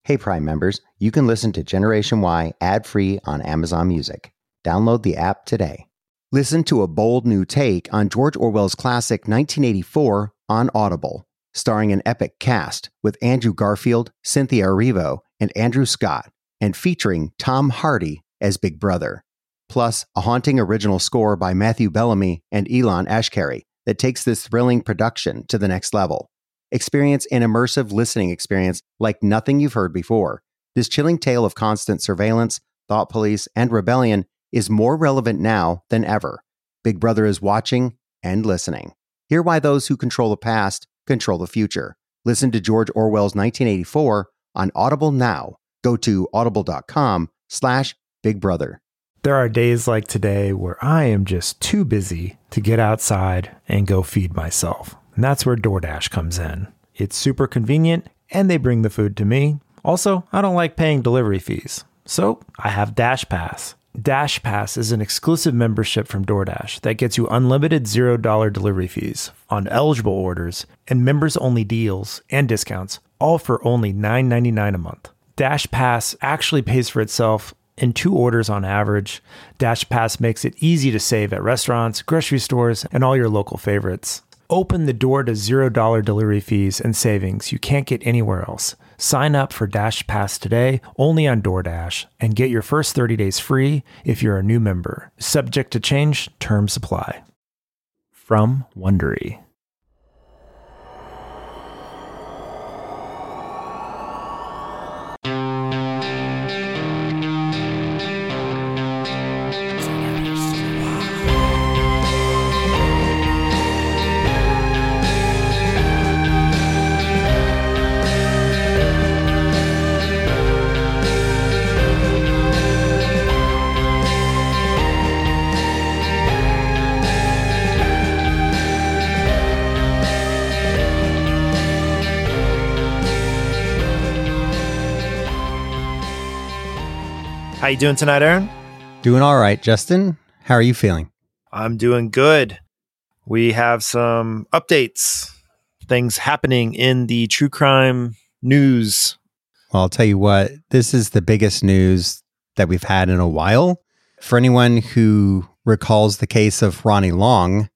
Hey Prime members, you can listen to Generation Y ad-free on Amazon Music. Download the app today. Listen to a bold new take on George Orwell's classic 1984 on Audible, starring an epic cast with Andrew Garfield, Cynthia Erivo, and Andrew Scott, and featuring Tom Hardy as Big Brother. Plus, a haunting original score by Matthew Bellamy and Elon Ashkari that takes this thrilling production to the next level. Experience an immersive listening experience like nothing you've heard before. This chilling tale of constant surveillance, thought police, and rebellion is more relevant now than ever. Big Brother is watching and listening. Hear why those who control the past control the future. Listen to George Orwell's 1984 on Audible now. Go to audible.com/Big Brother. There are days like today where I am just too busy to get outside and go feed myself. And that's where DoorDash comes in. It's super convenient and they bring the food to me. Also, I don't like paying delivery fees. So I have Dash Pass. Dash Pass is an exclusive membership from DoorDash that gets you unlimited $0 delivery fees on eligible orders and members-only deals and discounts, all for only $9.99 a month. Dash Pass actually pays for itself in 2 orders on average. Dash Pass makes it easy to save at restaurants, grocery stores, and all your local favorites. Open the door to $0 delivery fees and savings you can't get anywhere else. Sign up for Dash Pass today, only on DoorDash, and get your first 30 days free if you're a new member. Subject to change, terms apply. From Wondery. How you doing tonight, Aaron? Doing all right, Justin. How are you feeling? I'm doing good. We have some updates, things happening in the true crime news. Well, I'll tell you what, this is the biggest news that we've had in a while. For anyone who recalls the case of Ronnie Long,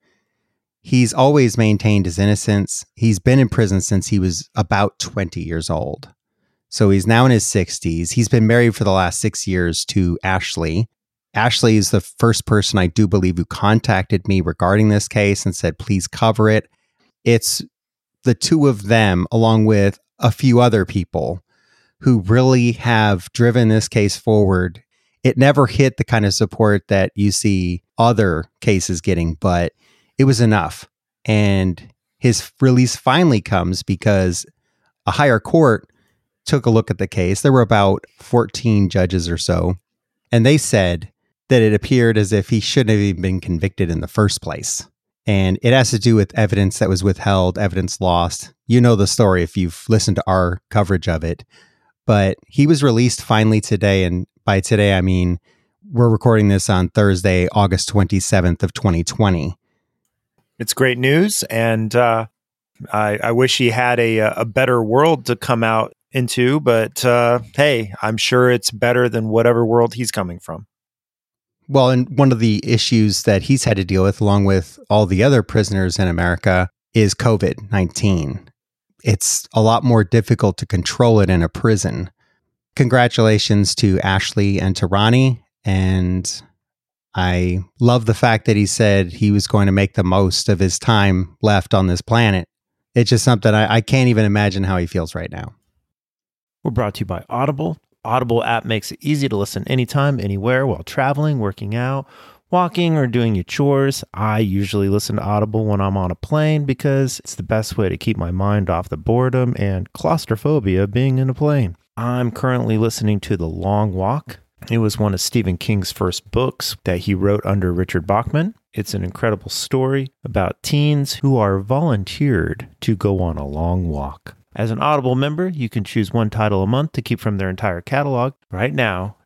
he's always maintained his innocence. He's been in prison since he was about 20 years old. So he's now in his 60s. He's been married for the last 6 years to Ashley. Ashley is the first person I do believe who contacted me regarding this case and said, please cover it. It's the two of them, along with a few other people, who really have driven this case forward. It never hit the kind of support that you see other cases getting, but it was enough. And his release finally comes because a higher court took a look at the case. There were about 14 judges or so, and they said that it appeared as if he shouldn't have even been convicted in the first place. And it has to do with evidence that was withheld, evidence lost. You know the story if you've listened to our coverage of it. But he was released finally today, and by today I mean we're recording this on Thursday, August 27th of 2020. It's great news, and I wish he had a better world to come out into, but hey, I'm sure it's better than whatever world he's coming from. Well, and one of the issues that he's had to deal with, along with all the other prisoners in America, is COVID-19. It's a lot more difficult to control it in a prison. Congratulations to Ashley and to Ronnie, and I love the fact that he said he was going to make the most of his time left on this planet. It's just something I can't even imagine how he feels right now. We're brought to you by Audible. Audible app makes it easy to listen anytime, anywhere, while traveling, working out, walking, or doing your chores. I usually listen to Audible when I'm on a plane because it's the best way to keep my mind off the boredom and claustrophobia being in a plane. I'm currently listening to The Long Walk. It was one of Stephen King's first books that he wrote under Richard Bachman. It's an incredible story about teens who are volunteered to go on a long walk. As an Audible member, you can choose one title a month to keep from their entire catalog. Right now,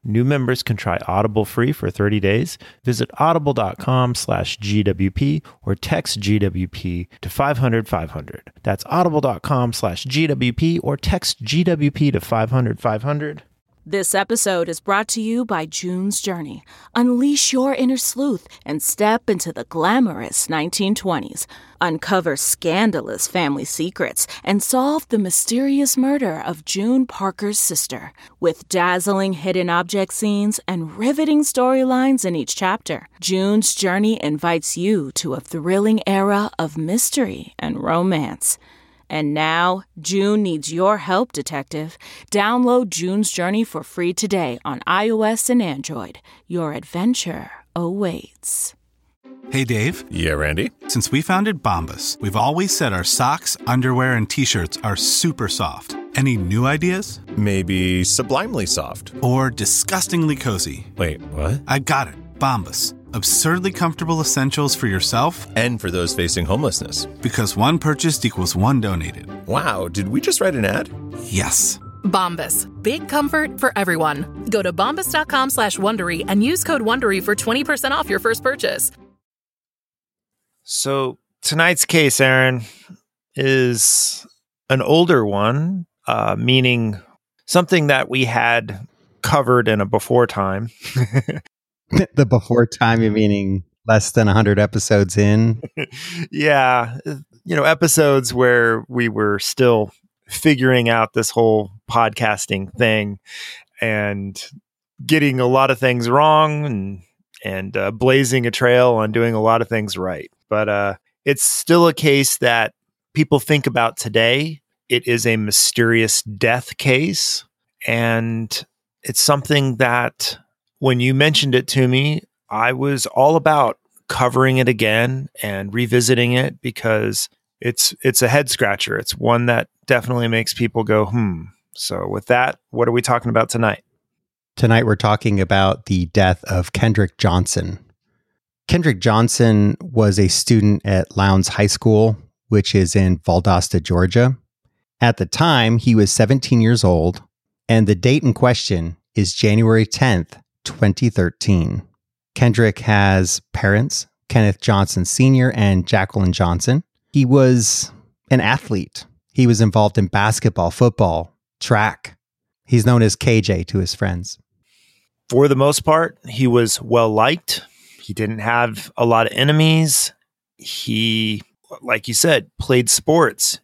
New members can try Audible free for 30 days. Visit audible.com/GWP or text GWP to 500-500. That's audible.com/GWP or text GWP to 500-500. This episode is brought to you by June's Journey. Unleash your inner sleuth and step into the glamorous 1920s. Uncover scandalous family secrets and solve the mysterious murder of June Parker's sister. With dazzling hidden object scenes and riveting storylines in each chapter, June's Journey invites you to a thrilling era of mystery and romance. And now, June needs your help, detective. Download June's Journey for free today on iOS and Android. Your adventure awaits. Hey, Dave. Yeah, Randy. Since we founded Bombas, we've always said our socks, underwear, and T-shirts are super soft. Any new ideas? Maybe sublimely soft. Or disgustingly cozy. Wait, what? I got it. Bombas. Absurdly comfortable essentials for yourself and for those facing homelessness. Because one purchased equals one donated. Wow, did we just write an ad? Yes. Bombas. Big comfort for everyone. Go to bombas.com/Wondery and use code Wondery for 20% off your first purchase. So tonight's case, Aaron, is an older one, meaning something that we had covered in a before time. The before time, you meaning less than 100 episodes in? Yeah. Episodes where we were still figuring out this whole podcasting thing and getting a lot of things wrong and blazing a trail on doing a lot of things right. But it's still a case that people think about today. It is a mysterious death case. And it's something that when you mentioned it to me, I was all about covering it again and revisiting it because it's a head scratcher. It's one that definitely makes people go, So with that, what are we talking about tonight? Tonight, we're talking about the death of Kendrick Johnson. Kendrick Johnson was a student at Lowndes High School, which is in Valdosta, Georgia. At the time, he was 17 years old, and the date in question is January 10th, 2013. Kendrick has parents, Kenneth Johnson Sr. and Jacqueline Johnson. He was an athlete. He was involved in basketball, football, track. He's known as KJ to his friends. For the most part, he was well liked. He didn't have a lot of enemies. He, like you said, played sports.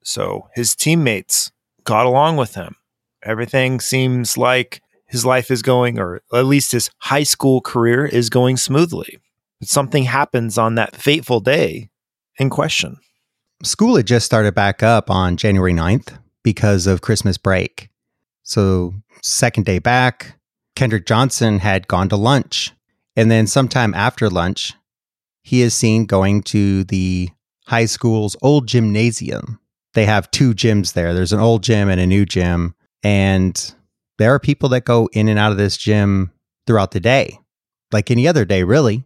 So his teammates got along with him. Everything seems like his life is going, or at least his high school career is going smoothly. But something happens on that fateful day in question. School had just started back up on January 9th because of Christmas break. So second day back, Kendrick Johnson had gone to lunch. And then sometime after lunch, he is seen going to the high school's old gymnasium. They have two gyms there. There's an old gym and a new gym. And there are people that go in and out of this gym throughout the day, like any other day, really.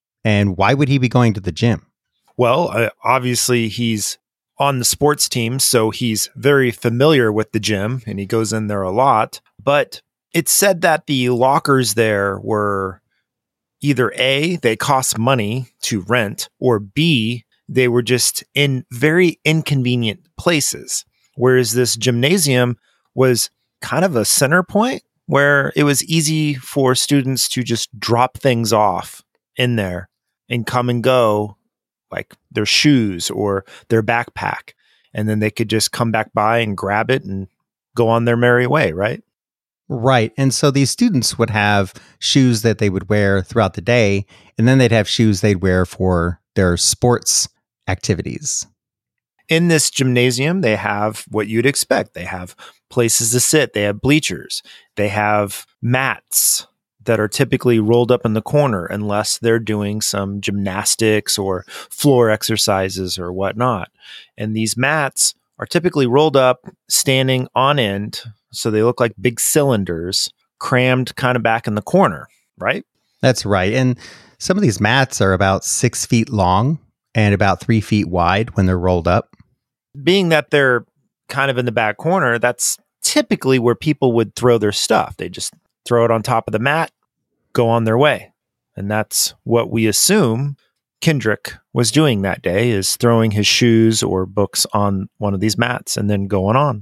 And why would he be going to the gym? Well, obviously he's on the sports team, so he's very familiar with the gym and he goes in there a lot. But it's said that the lockers there were either A, they cost money to rent, or B, they were just in very inconvenient places. Whereas this gymnasium was kind of a center point where it was easy for students to just drop things off in there and come and go, like their shoes or their backpack. And then they could just come back by and grab it and go on their merry way, right? Right. And so these students would have shoes that they would wear throughout the day, and then they'd have shoes they'd wear for their sports activities. In this gymnasium, they have what you'd expect. They have places to sit. They have bleachers. They have mats that are typically rolled up in the corner unless they're doing some gymnastics or floor exercises or whatnot. And these mats are typically rolled up, standing on end, so they look like big cylinders crammed kind of back in the corner, right? That's right. And some of these mats are about 6 feet long and about 3 feet wide when they're rolled up. Being that they're kind of in the back corner, that's typically where people would throw their stuff. They just throw it on top of the mat, go on their way. And that's what we assume Kendrick was doing that day, is throwing his shoes or books on one of these mats and then going on.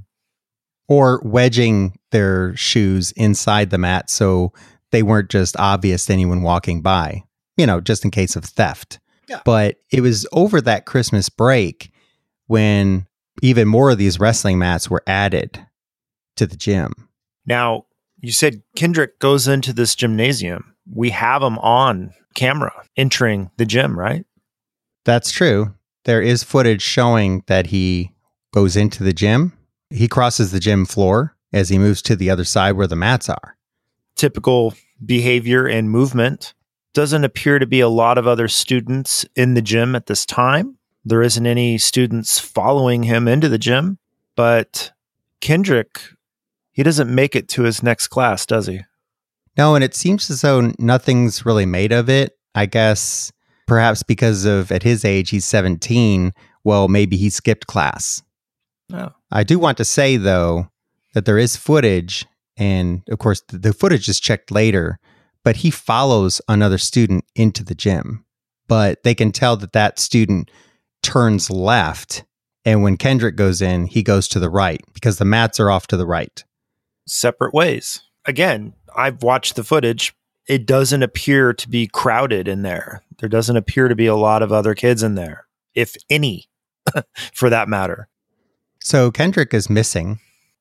Or wedging their shoes inside the mat so they weren't just obvious to anyone walking by, just in case of theft. Yeah. But it was over that Christmas break when even more of these wrestling mats were added to the gym. Now, you said Kendrick goes into this gymnasium. We have him on camera entering the gym, right? That's true. There is footage showing that he goes into the gym. He crosses the gym floor as he moves to the other side where the mats are. Typical behavior and movement. Doesn't appear to be a lot of other students in the gym at this time. There isn't any students following him into the gym, but Kendrick, he doesn't make it to his next class, does he? No, and it seems as though nothing's really made of it. I guess perhaps because of, at his age, he's 17. Well, maybe he skipped class. No. I do want to say, though, that there is footage, and of course, the footage is checked later, but he follows another student into the gym. But they can tell that that student turns left, and when Kendrick goes in, he goes to the right because the mats are off to the right. Separate ways. Again, I've watched the footage. It doesn't appear to be crowded in there. There doesn't appear to be a lot of other kids in there, if any, for that matter. So Kendrick is missing,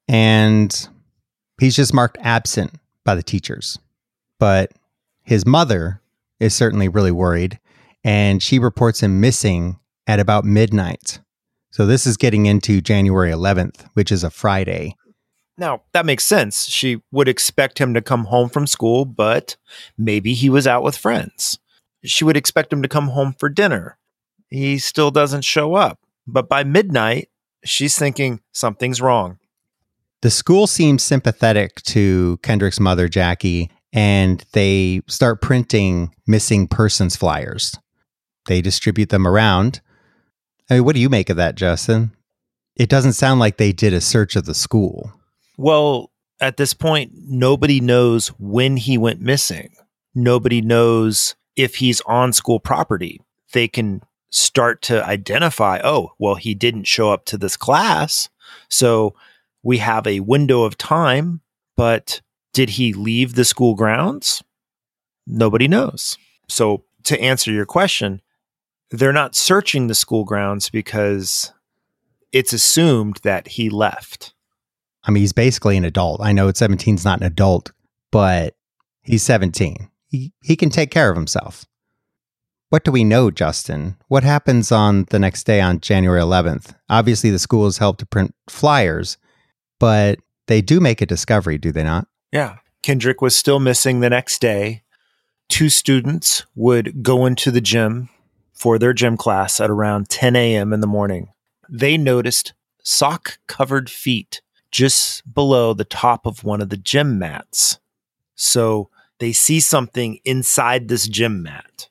and he's just marked absent by the teachers. But his mother is certainly really worried, and she reports him missing at about midnight. So this is getting into January 11th, which is a Friday. Now, that makes sense. She would expect him to come home from school, but maybe he was out with friends. She would expect him to come home for dinner. He still doesn't show up. But by midnight, she's thinking something's wrong. The school seems sympathetic to Kendrick's mother, Jackie, and they start printing missing persons flyers. They distribute them around. I mean, what do you make of that, Justin? It doesn't sound like they did a search of the school. Well, at this point, nobody knows when he went missing. Nobody knows if he's on school property. They can start to identify, oh, well, he didn't show up to this class. So we have a window of time, but did he leave the school grounds? Nobody knows. So to answer your question, they're not searching the school grounds because it's assumed that he left. I mean, he's basically an adult. I know 17 is not an adult, but he's 17. He can take care of himself. What do we know, Justin? What happens on the next day on January 11th? Obviously, the school has helped to print flyers, but they do make a discovery, do they not? Yeah. Kendrick was still missing the next day. 2 students would go into the gym for their gym class at around 10 a.m. in the morning. They noticed sock-covered feet just below the top of one of the gym mats. So they see something inside this gym mat.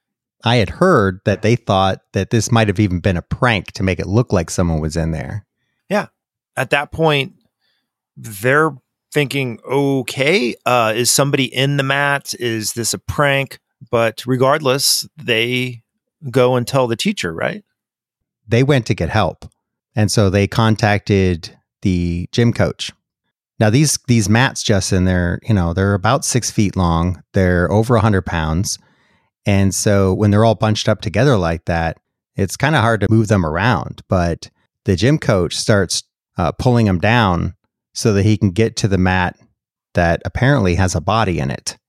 I had heard that they thought that this might have even been a prank to make it look like someone was in there. Yeah. At that point, they're thinking, okay, is somebody in the mat? Is this a prank? But regardless, they go and tell the teacher, right? They went to get help. And so they contacted the gym coach. Now these mats, Justin, they're about 6 feet long. They're over 100 pounds. And so when they're all bunched up together like that, it's kind of hard to move them around. But the gym coach starts pulling them down so that he can get to the mat that apparently has a body in it.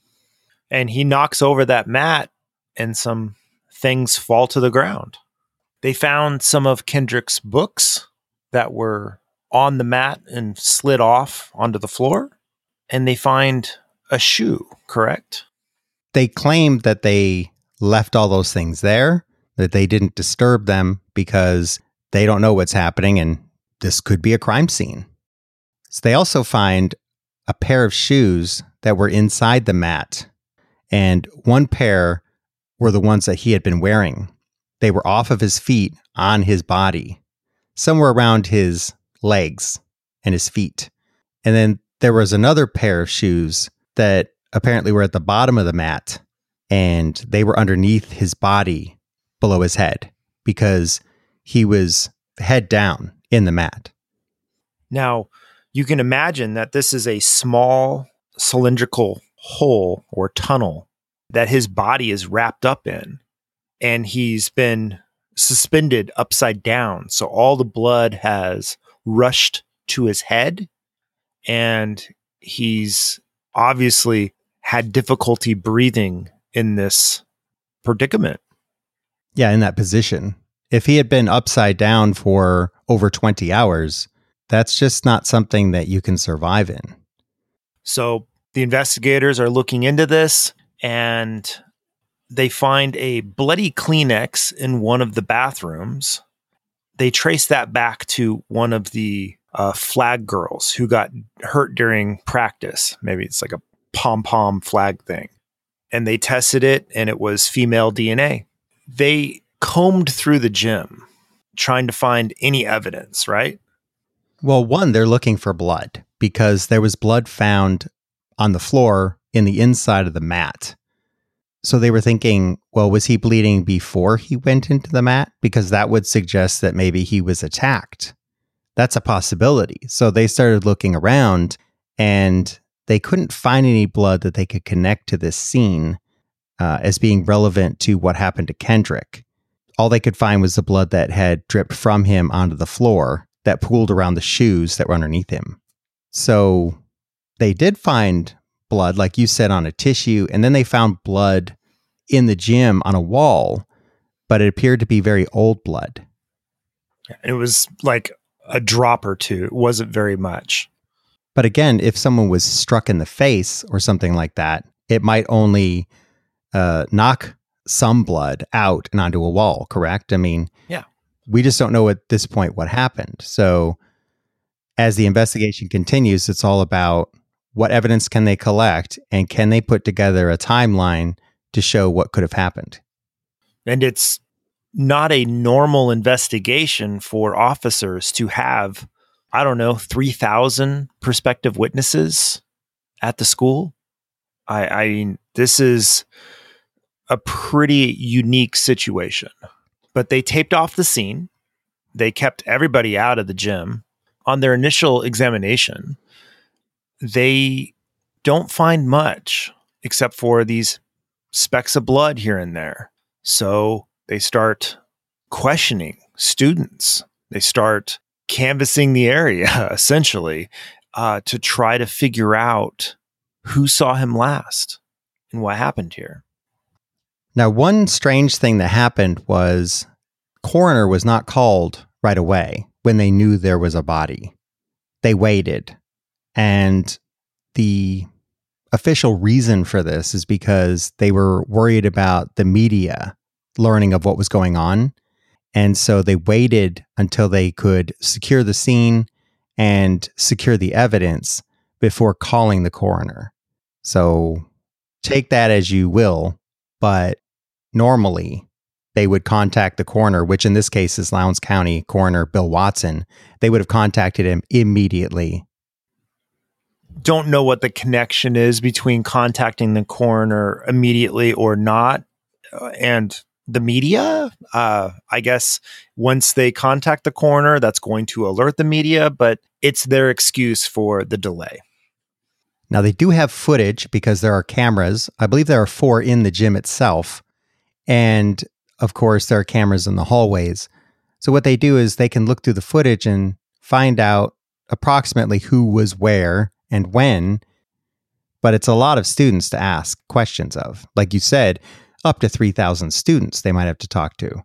And he knocks over that mat and some things fall to the ground. They found some of Kendrick's books that were on the mat and slid off onto the floor. And they find a shoe, correct? They claimed that they left all those things there, that they didn't disturb them because they don't know what's happening and this could be a crime scene. So they also find a pair of shoes that were inside the mat, and one pair were the ones that he had been wearing. They were off of his feet on his body, somewhere around his legs and his feet. And then there was another pair of shoes that apparently were at the bottom of the mat, and they were underneath his body below his head because he was head down in the mat. Now, you can imagine that this is a small cylindrical hole or tunnel that his body is wrapped up in, and he's been suspended upside down. So all the blood has rushed to his head, and he's obviously had difficulty breathing in this predicament. Yeah, in that position. If he had been upside down for over 20 hours, that's just not something that you can survive in. So the investigators are looking into this, and they find a bloody Kleenex in one of the bathrooms. They trace that back to one of the flag girls who got hurt during practice. Maybe it's like a pom-pom flag thing. And they tested it, and it was female DNA. They combed through the gym trying to find any evidence, right? Well, one, they're looking for blood because there was blood found on the floor in the inside of the mat. So they were thinking, well, was he bleeding before he went into the mat? Because that would suggest that maybe he was attacked. That's a possibility. So they started looking around, and they couldn't find any blood that they could connect to this scene as being relevant to what happened to Kendrick. All they could find was the blood that had dripped from him onto the floor that pooled around the shoes that were underneath him. So they did find blood, like you said, on a tissue, and then they found blood in the gym on a wall, but it appeared to be very old blood. It was like a drop or two. It wasn't very much. But again, if someone was struck in the face or something like that, it might only knock some blood out and onto a wall, correct? I mean, yeah. We just don't know at this point what happened. So as the investigation continues, it's all about what evidence can they collect, and can they put together a timeline to show what could have happened. And it's not a normal investigation for officers to have, 3,000 prospective witnesses at the school. I mean, this is a pretty unique situation. But they taped off the scene. They kept everybody out of the gym. On their initial examination, they don't find much except for these specks of blood here and there. So they start questioning students. They start canvassing the area, essentially, to try to figure out who saw him last and what happened here. Now, one strange thing that happened was coroner was not called right away when they knew there was a body. They waited. And the official reason for this is because they were worried about the media learning of what was going on. And so they waited until they could secure the scene and secure the evidence before calling the coroner. So take that as you will, but normally they would contact the coroner, which in this case is Lowndes County Coroner Bill Watson. They would have contacted him immediately. Don't know what the connection is between contacting the coroner immediately or not and the media. I guess once they contact the coroner, that's going to alert the media, but it's their excuse for the delay. Now, they do have footage because there are cameras. I believe there are 4 in the gym itself. And of course, there are cameras in the hallways. So what they do is they can look through the footage and find out approximately who was where and when. But it's a lot of students to ask questions of. Like you said, up to 3,000 students they might have to talk to.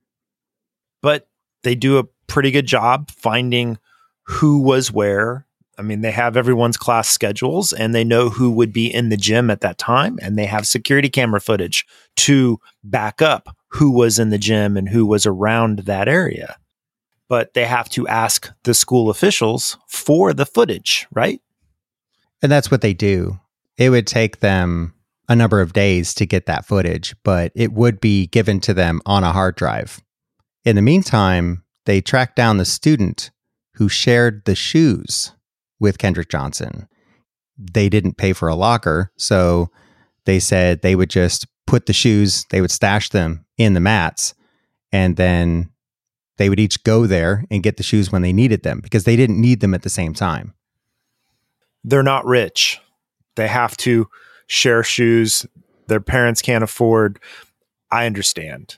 But they do a pretty good job finding who was where. I mean, they have everyone's class schedules, and they know who would be in the gym at that time, and they have security camera footage to back up who was in the gym and who was around that area. But they have to ask the school officials for the footage, right? And that's what they do. It would take them a number of days to get that footage, but it would be given to them on a hard drive. In the meantime, they tracked down the student who shared the shoes with Kendrick Johnson. they didn't pay for a locker. So they said they would just put the shoes, they would stash them in the mats, and then they would each go there and get the shoes when they needed them because they didn't need them at the same time. They're not rich. They have to share shoes. Their parents can't afford. I understand.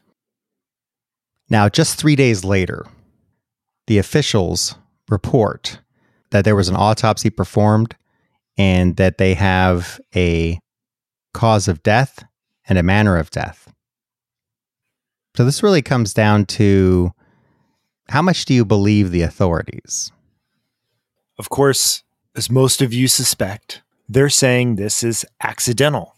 Now, just 3 days later, the officials report that there was an autopsy performed and that they have a cause of death and a manner of death. So this really comes down to, how much do you believe the authorities? Of course, as most of you suspect, they're saying this is accidental.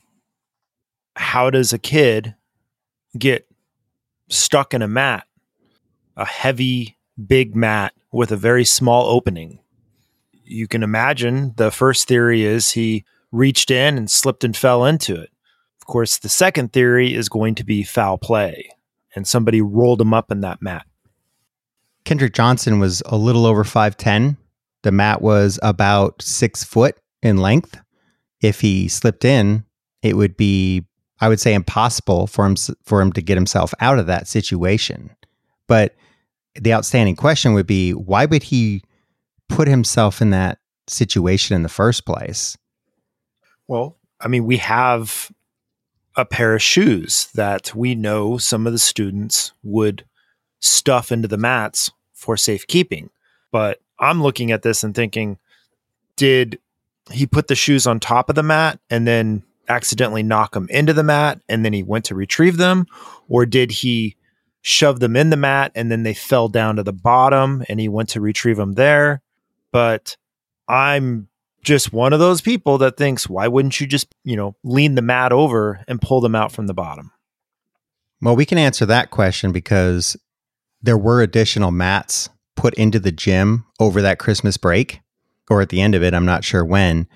How does a kid get stuck in a mat, a heavy, big mat with a very small opening? You can imagine the first theory is he reached in and slipped and fell into it. Of course, the second theory is going to be foul play, and somebody rolled him up in that mat. Kendrick Johnson was a little over 5'10". The mat was about 6 foot in length. If he slipped in, it would be, I would say, impossible for him to get himself out of that situation. But the outstanding question would be, why would he put himself in that situation in the first place? Well, I mean, we have a pair of shoes that we know some of the students would stuff into the mats for safekeeping. But I'm looking at this and thinking, did he put the shoes on top of the mat and then accidentally knock them into the mat and then he went to retrieve them? Or did he shove them in the mat and then they fell down to the bottom and he went to retrieve them there? But I'm just one of those people that thinks, why wouldn't you just, lean the mat over and pull them out from the bottom? Well, we can answer that question because there were additional mats put into the gym over that Christmas break, or at the end of it, I'm not sure when.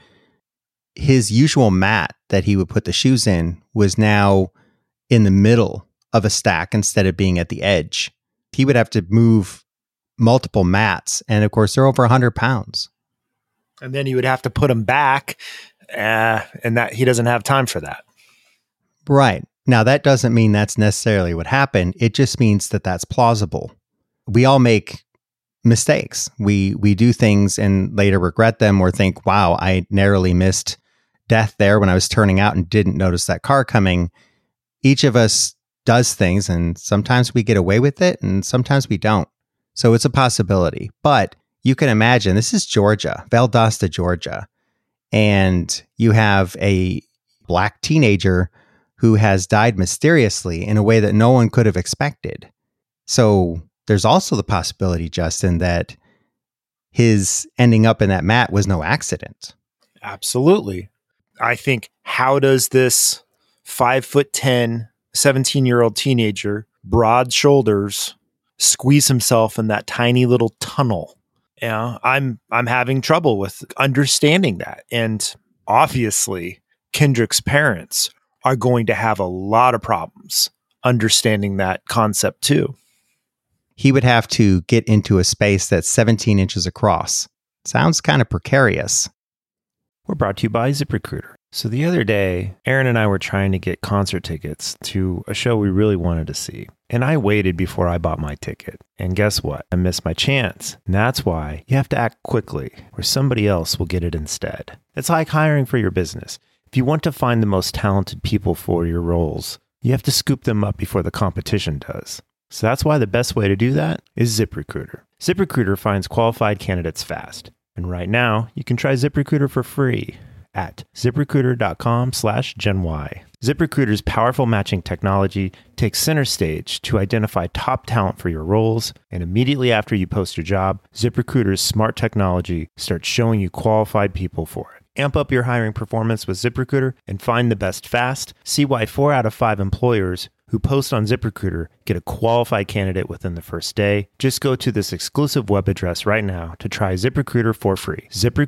His usual mat that he would put the shoes in was now in the middle of a stack instead of being at the edge. He would have to move multiple mats, and of course, they're over 100 pounds. And then he would have to put them back, and that he doesn't have time for that. Right. Now, that doesn't mean that's necessarily what happened. It just means that that's plausible. We all make mistakes. We do things and later regret them or think, wow, I narrowly missed death there when I was turning out and didn't notice that car coming. Each of us does things, and sometimes we get away with it and sometimes we don't. So it's a possibility. But you can imagine, this is Georgia, Valdosta, Georgia, and you have a Black teenager who has died mysteriously in a way that no one could have expected. So there's also the possibility, Justin, that his ending up in that mat was no accident. Absolutely. I think, how does this 5'10", 17-year-old teenager, broad shoulders, squeeze himself in that tiny little tunnel? Yeah, I'm having trouble with understanding that. And obviously, Kendrick's parents are going to have a lot of problems understanding that concept too. He would have to get into a space that's 17 inches across. Sounds kind of precarious. We're brought to you by ZipRecruiter. So the other day, Aaron and I were trying to get concert tickets to a show we really wanted to see. And I waited before I bought my ticket. And guess what? I missed my chance. And that's why you have to act quickly, or somebody else will get it instead. It's like hiring for your business. If you want to find the most talented people for your roles, you have to scoop them up before the competition does. So that's why the best way to do that is ZipRecruiter. ZipRecruiter finds qualified candidates fast. And right now, you can try ZipRecruiter for free at ZipRecruiter.com/GenY. ZipRecruiter's powerful matching technology takes center stage to identify top talent for your roles, and immediately after you post your job, ZipRecruiter's smart technology starts showing you qualified people for it. Amp up your hiring performance with ZipRecruiter and find the best fast. See why 4 out of 5 employers who post on ZipRecruiter get a qualified candidate within the first day. Just go to this exclusive web address right now to try ZipRecruiter for free.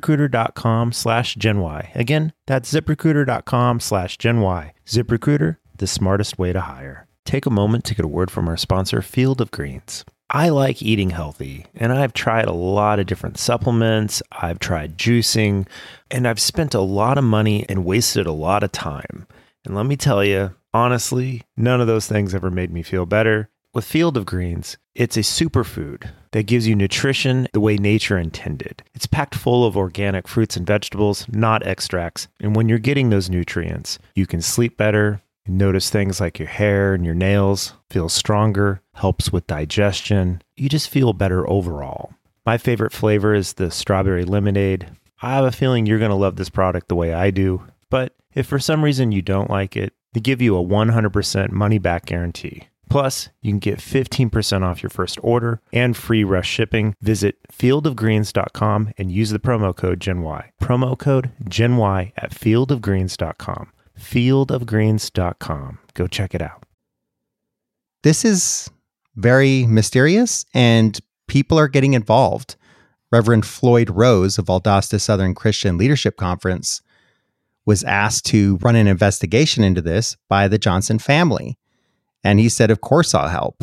ZipRecruiter.com/GenY. Again, that's ZipRecruiter.com/GenY. ZipRecruiter, the smartest way to hire. Take a moment to get a word from our sponsor, Field of Greens. I like eating healthy, and I've tried a lot of different supplements. I've tried juicing, and I've spent a lot of money and wasted a lot of time. And let me tell you, honestly, none of those things ever made me feel better. With Field of Greens, it's a superfood that gives you nutrition the way nature intended. It's packed full of organic fruits and vegetables, not extracts. And when you're getting those nutrients, you can sleep better. You notice things like your hair and your nails feel stronger, helps with digestion. You just feel better overall. My favorite flavor is the strawberry lemonade. I have a feeling you're going to love this product the way I do. But if for some reason you don't like it, they give you a 100% money-back guarantee. Plus, you can get 15% off your first order and free rush shipping. Visit fieldofgreens.com and use the promo code GenY. Promo code GenY at fieldofgreens.com. fieldofgreens.com. Go check it out. This is very mysterious and people are getting involved. Reverend Floyd Rose of Valdosta Southern Christian Leadership Conference was asked to run an investigation into this by the Johnson family. And he said, of course, I'll help.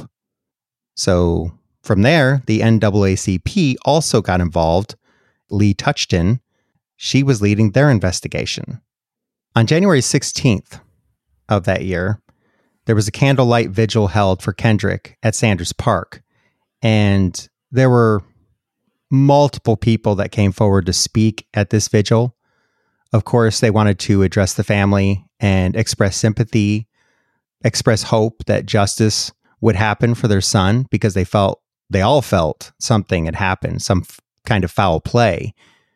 So from there, the NAACP also got involved. Lee Touchton, she was leading their investigation. On January 16th of that year, there was a candlelight vigil held for Kendrick at Sanders Park. And there were multiple people that came forward to speak at this vigil. Of course, they wanted to address the family and express sympathy, express hope that justice would happen for their son, because they all felt something had happened, some kind of foul play.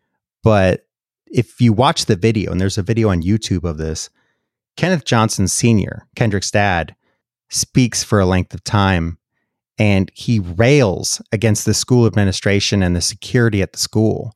But if you watch the video, and there's a video on YouTube of this, Kenneth Johnson Sr., Kendrick's dad, speaks for a length of time, and he rails against the school administration and the security at the school,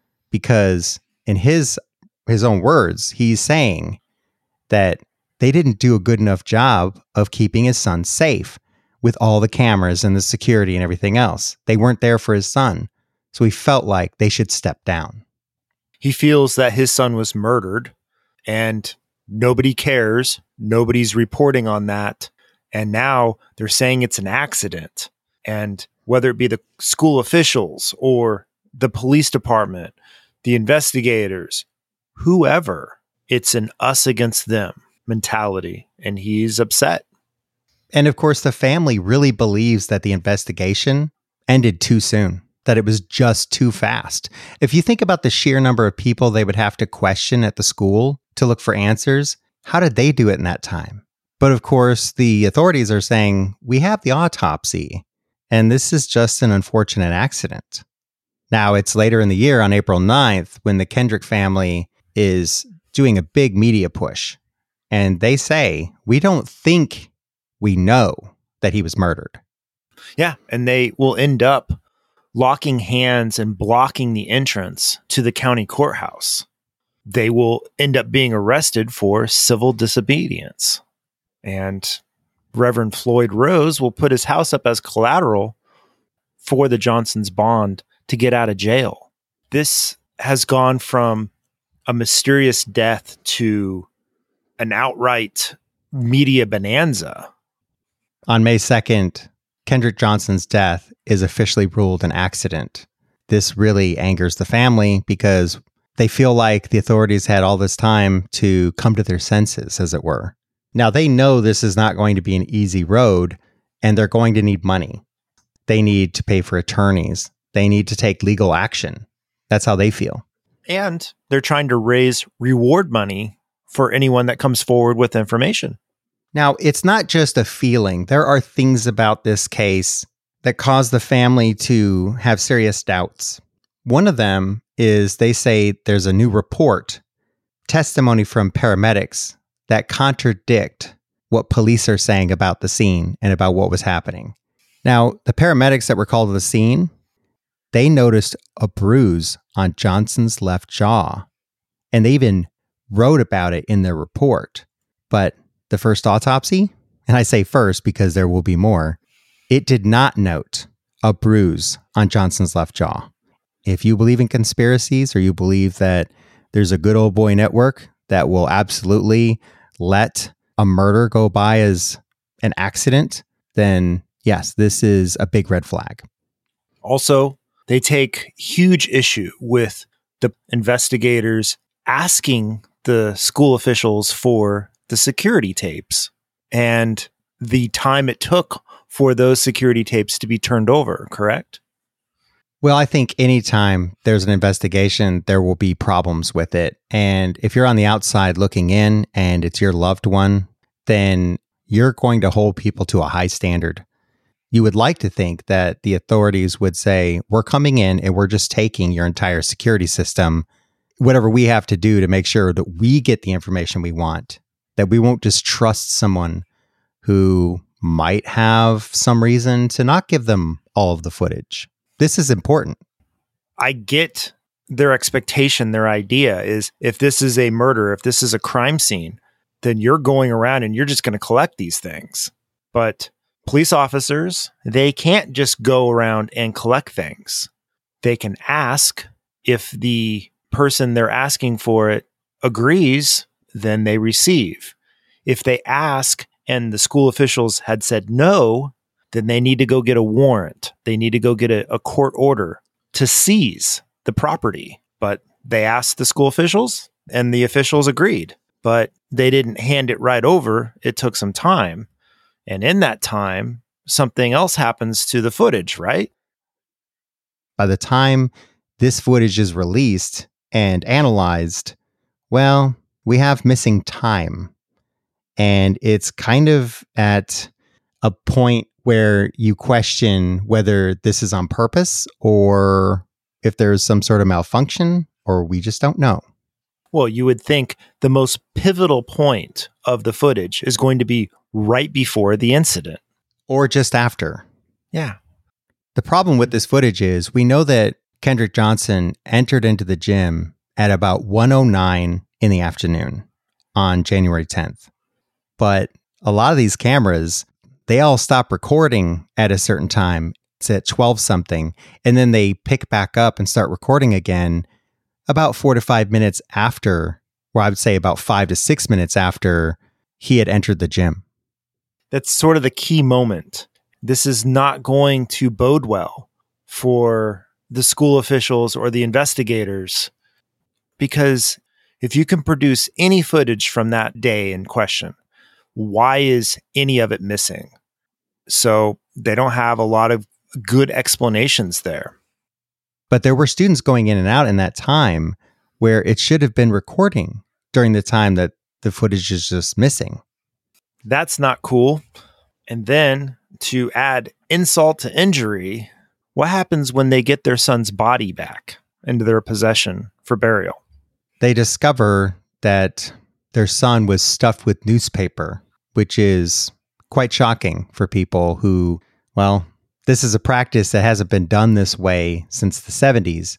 because in his own words, he's saying that they didn't do a good enough job of keeping his son safe with all the cameras and the security and everything else. They weren't there for his son. So he felt like they should step down. He feels that his son was murdered and nobody cares. Nobody's reporting on that. And now they're saying it's an accident. And whether it be the school officials or the police department, the investigators, whoever, it's an us against them mentality, and he's upset. And of course, the family really believes that the investigation ended too soon, that it was just too fast. If you think about the sheer number of people they would have to question at the school to look for answers, how did they do it in that time? But of course, the authorities are saying, we have the autopsy, and this is just an unfortunate accident. Now, it's later in the year on April 9th when the Kendrick family is doing a big media push. And they say, we don't think we know that he was murdered. Yeah, and they will end up locking hands and blocking the entrance to the county courthouse. They will end up being arrested for civil disobedience. And Reverend Floyd Rose will put his house up as collateral for the Johnsons' bond to get out of jail. This has gone from a mysterious death to an outright media bonanza. On May 2nd, Kendrick Johnson's death is officially ruled an accident. This really angers the family because they feel like the authorities had all this time to come to their senses, as it were. Now, they know this is not going to be an easy road, and they're going to need money. They need to pay for attorneys. They need to take legal action. That's how they feel. And they're trying to raise reward money for anyone that comes forward with information. Now, it's not just a feeling. There are things about this case that cause the family to have serious doubts. One of them is they say there's a new report, testimony from paramedics that contradict what police are saying about the scene and about what was happening. Now, the paramedics that were called to the scene, they noticed a bruise on Johnson's left jaw, and they even wrote about it in their report. But the first autopsy, and I say first because there will be more, it did not note a bruise on Johnson's left jaw. If you believe in conspiracies, or you believe that there's a good old boy network that will absolutely let a murder go by as an accident, then yes, this is a big red flag. Also, they take huge issue with the investigators asking the school officials for the security tapes and the time it took for those security tapes to be turned over, correct? Well, I think anytime there's an investigation, there will be problems with it. And if you're on the outside looking in and it's your loved one, then you're going to hold people to a high standard. You would like to think that the authorities would say, we're coming in and we're just taking your entire security system, whatever we have to do to make sure that we get the information we want, that we won't just trust someone who might have some reason to not give them all of the footage. This is important. I get their expectation, their idea is if this is a murder, if this is a crime scene, then you're going around and you're just going to collect these things. But police officers, they can't just go around and collect things. They can ask. If the person they're asking for it agrees, then they receive. If they ask and the school officials had said no, then they need to go get a warrant. They need to go get a court order to seize the property. But they asked the school officials and the officials agreed. But they didn't hand it right over. It took some time. And in that time, something else happens to the footage, right? By the time this footage is released and analyzed, well, we have missing time. And it's kind of at a point where you question whether this is on purpose or if there's some sort of malfunction, or we just don't know. Well, you would think the most pivotal point of the footage is going to be right before the incident. Or just after. Yeah. The problem with this footage is we know that Kendrick Johnson entered into the gym at about 1:09 in the afternoon on January 10th. But a lot of these cameras, they all stop recording at a certain time. It's at 12 something. And then they pick back up and start recording again about 4 to 5 minutes after, or I would say about 5 to 6 minutes after he had entered the gym. That's sort of the key moment. This is not going to bode well for the school officials or the investigators, because if you can produce any footage from that day in question, why is any of it missing? So they don't have a lot of good explanations there. But there were students going in and out in that time where it should have been recording during the time that the footage is just missing. That's not cool. And then to add insult to injury, what happens when they get their son's body back into their possession for burial? They discover that their son was stuffed with newspaper, which is quite shocking for people who, well, this is a practice that hasn't been done this way since the 70s.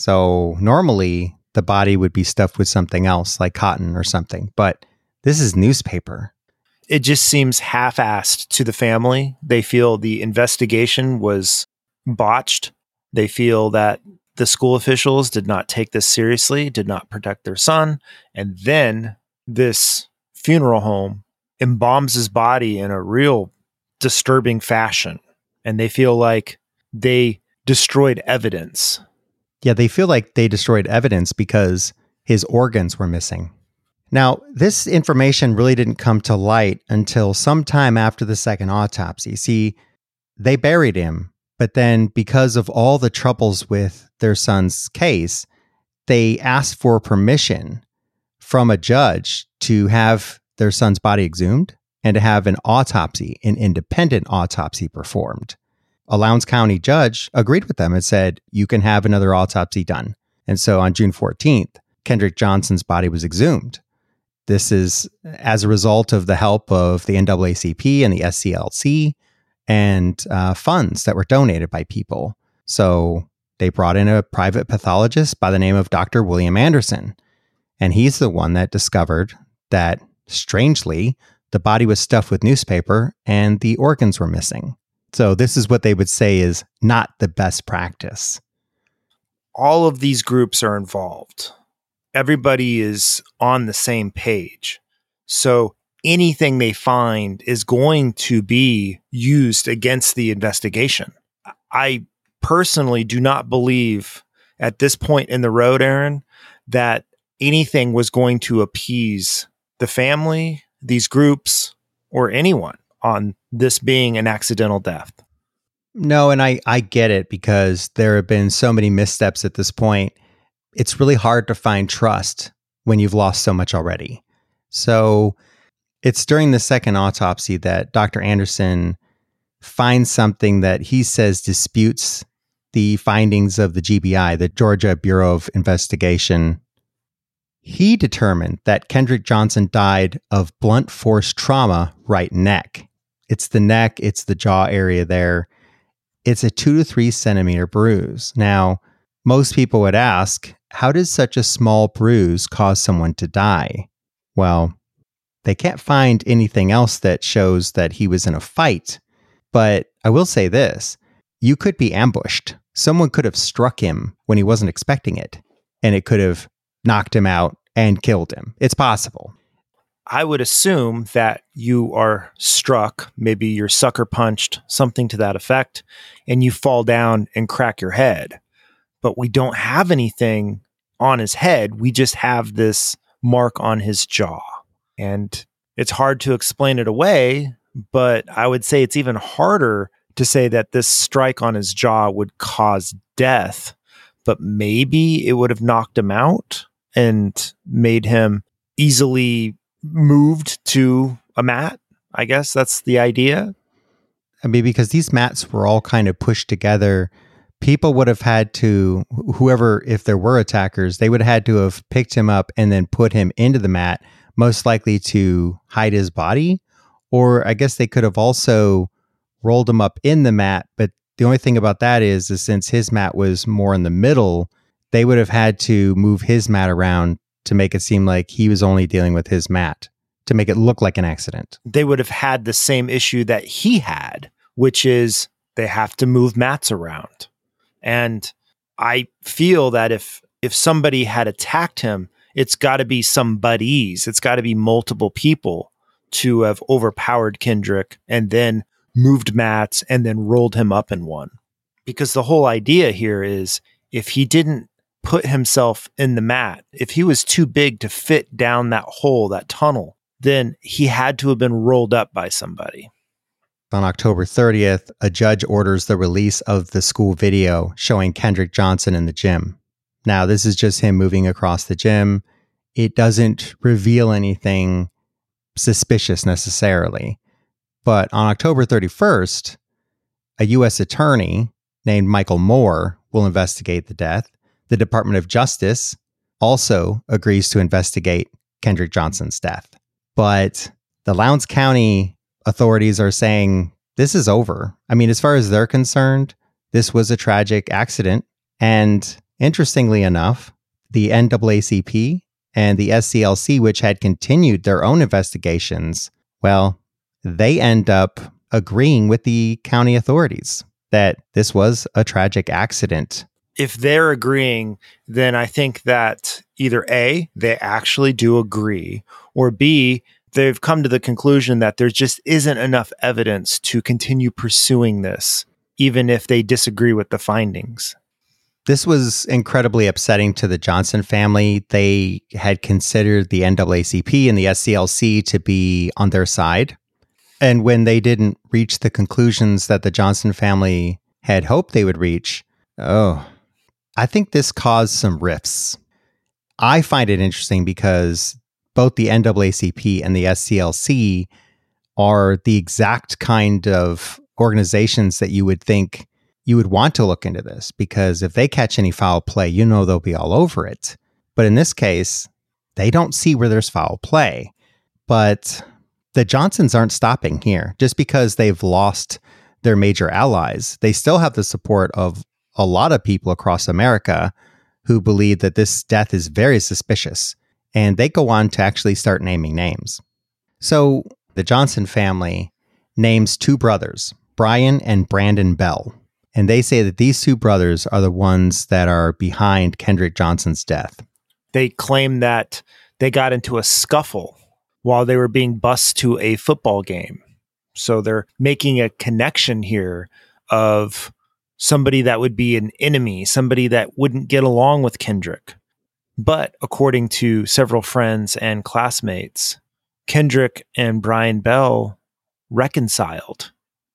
So normally the body would be stuffed with something else like cotton or something, but this is newspaper. It just seems half-assed to the family. They feel the investigation was botched. They feel that the school officials did not take this seriously, did not protect their son. And then this funeral home embalms his body in a real disturbing fashion. And they feel like they destroyed evidence. Yeah, they feel like they destroyed evidence because his organs were missing. Now, this information really didn't come to light until sometime after the second autopsy. See, they buried him, but then because of all the troubles with their son's case, they asked for permission from a judge to have their son's body exhumed and to have an autopsy, an independent autopsy performed. A Lowndes County judge agreed with them and said, you can have another autopsy done. And so on June 14th, Kendrick Johnson's body was exhumed. This is as a result of the help of the NAACP and the SCLC and funds that were donated by people. So they brought in a private pathologist by the name of Dr. William Anderson. And he's the one that discovered that, strangely, the body was stuffed with newspaper and the organs were missing. So this is what they would say is not the best practice. All of these groups are involved. Everybody is on the same page. So anything they find is going to be used against the investigation. I personally do not believe at this point in the road, Aaron, that anything was going to appease the family, these groups, or anyone on this being an accidental death. No, and I get it because there have been so many missteps at this point. It's really hard to find trust when you've lost so much already. So it's during the second autopsy that Dr. Anderson finds something that he says disputes the findings of the GBI, the Georgia Bureau of Investigation. He determined that Kendrick Johnson died of blunt force trauma right neck. It's the neck, it's the jaw area there. It's a 2 to 3 centimeter bruise. Now, most people would ask, how does such a small bruise cause someone to die? Well, they can't find anything else that shows that he was in a fight. But I will say this, you could be ambushed. Someone could have struck him when he wasn't expecting it, and it could have knocked him out and killed him. It's possible. I would assume that you are struck, maybe you're sucker punched, something to that effect, and you fall down and crack your head. But we don't have anything on his head. We just have this mark on his jaw. And it's hard to explain it away, but I would say it's even harder to say that this strike on his jaw would cause death, but maybe it would have knocked him out and made him easily moved to a mat. I guess that's the idea. I mean, because these mats were all kind of pushed together, people would have had to, whoever, if there were attackers, they would have had to have picked him up and then put him into the mat, most likely to hide his body. Or I guess they could have also rolled him up in the mat. But the only thing about that is since his mat was more in the middle, they would have had to move his mat around to make it seem like he was only dealing with his mat, to make it look like an accident. They would have had the same issue that he had, which is they have to move mats around. And I feel that if somebody had attacked him, it's got to be some buddies. It's got to be multiple people to have overpowered Kendrick and then moved mats and then rolled him up in one. Because the whole idea here is if he didn't put himself in the mat, if he was too big to fit down that hole, that tunnel, then he had to have been rolled up by somebody. On October 30th, a judge orders the release of the school video showing Kendrick Johnson in the gym. Now, this is just him moving across the gym. It doesn't reveal anything suspicious necessarily. But on October 31st, a U.S. attorney named Michael Moore will investigate the death. The Department of Justice also agrees to investigate Kendrick Johnson's death. But the Lowndes County authorities are saying this is over. I mean, as far as they're concerned, this was a tragic accident. And interestingly enough, the NAACP and the SCLC, which had continued their own investigations, well, they end up agreeing with the county authorities that this was a tragic accident. If they're agreeing, then I think that either A, they actually do agree, or B, they've come to the conclusion that there just isn't enough evidence to continue pursuing this, even if they disagree with the findings. This was incredibly upsetting to the Johnson family. They had considered the NAACP and the SCLC to be on their side. And when they didn't reach the conclusions that the Johnson family had hoped they would reach, I think this caused some rifts. I find it interesting because both the NAACP and the SCLC are the exact kind of organizations that you would think you would want to look into this, because if they catch any foul play, you know they'll be all over it. But in this case, they don't see where there's foul play. But the Johnsons aren't stopping here. Just because they've lost their major allies, they still have the support of a lot of people across America who believe that this death is very suspicious. And they go on to actually start naming names. So the Johnson family names 2 brothers, Brian and Brandon Bell. And they say that these 2 brothers are the ones that are behind Kendrick Johnson's death. They claim that they got into a scuffle while they were being bused to a football game. So they're making a connection here of somebody that would be an enemy, somebody that wouldn't get along with Kendrick. But according to several friends and classmates, Kendrick and Brian Bell reconciled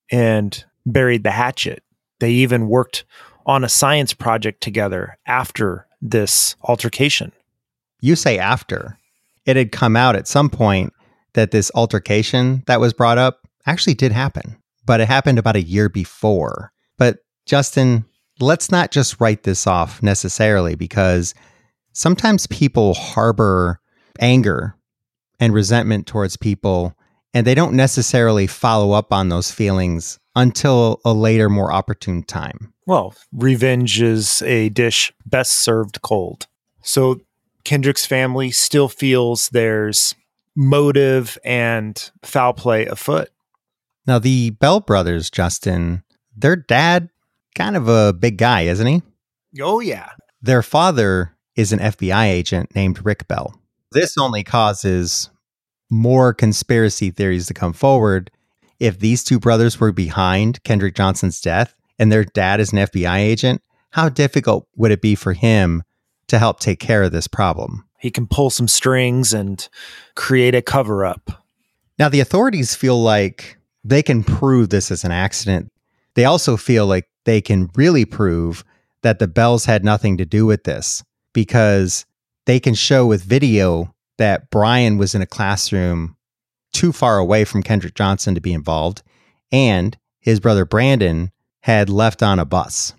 and buried the hatchet. They even worked on a science project together after this altercation. You say after. It had come out at some point that this altercation that was brought up actually did happen, but it happened about a year before. But Justin, let's not just write this off necessarily, because sometimes people harbor anger and resentment towards people, and they don't necessarily follow up on those feelings until a later, more opportune time. Well, revenge is a dish best served cold. So Kendrick's family still feels there's motive and foul play afoot. Now, the Bell brothers, Justin, their dad, kind of a big guy, isn't he? Oh, yeah. Their father is an FBI agent named Rick Bell. This only causes more conspiracy theories to come forward. If these two brothers were behind Kendrick Johnson's death and their dad is an FBI agent, how difficult would it be for him to help take care of this problem? He can pull some strings and create a cover-up. Now, the authorities feel like they can prove this is an accident. They also feel like they can really prove that the Bells had nothing to do with this, because they can show with video that Brian was in a classroom too far away from Kendrick Johnson to be involved, and his brother Brandon had left on a bus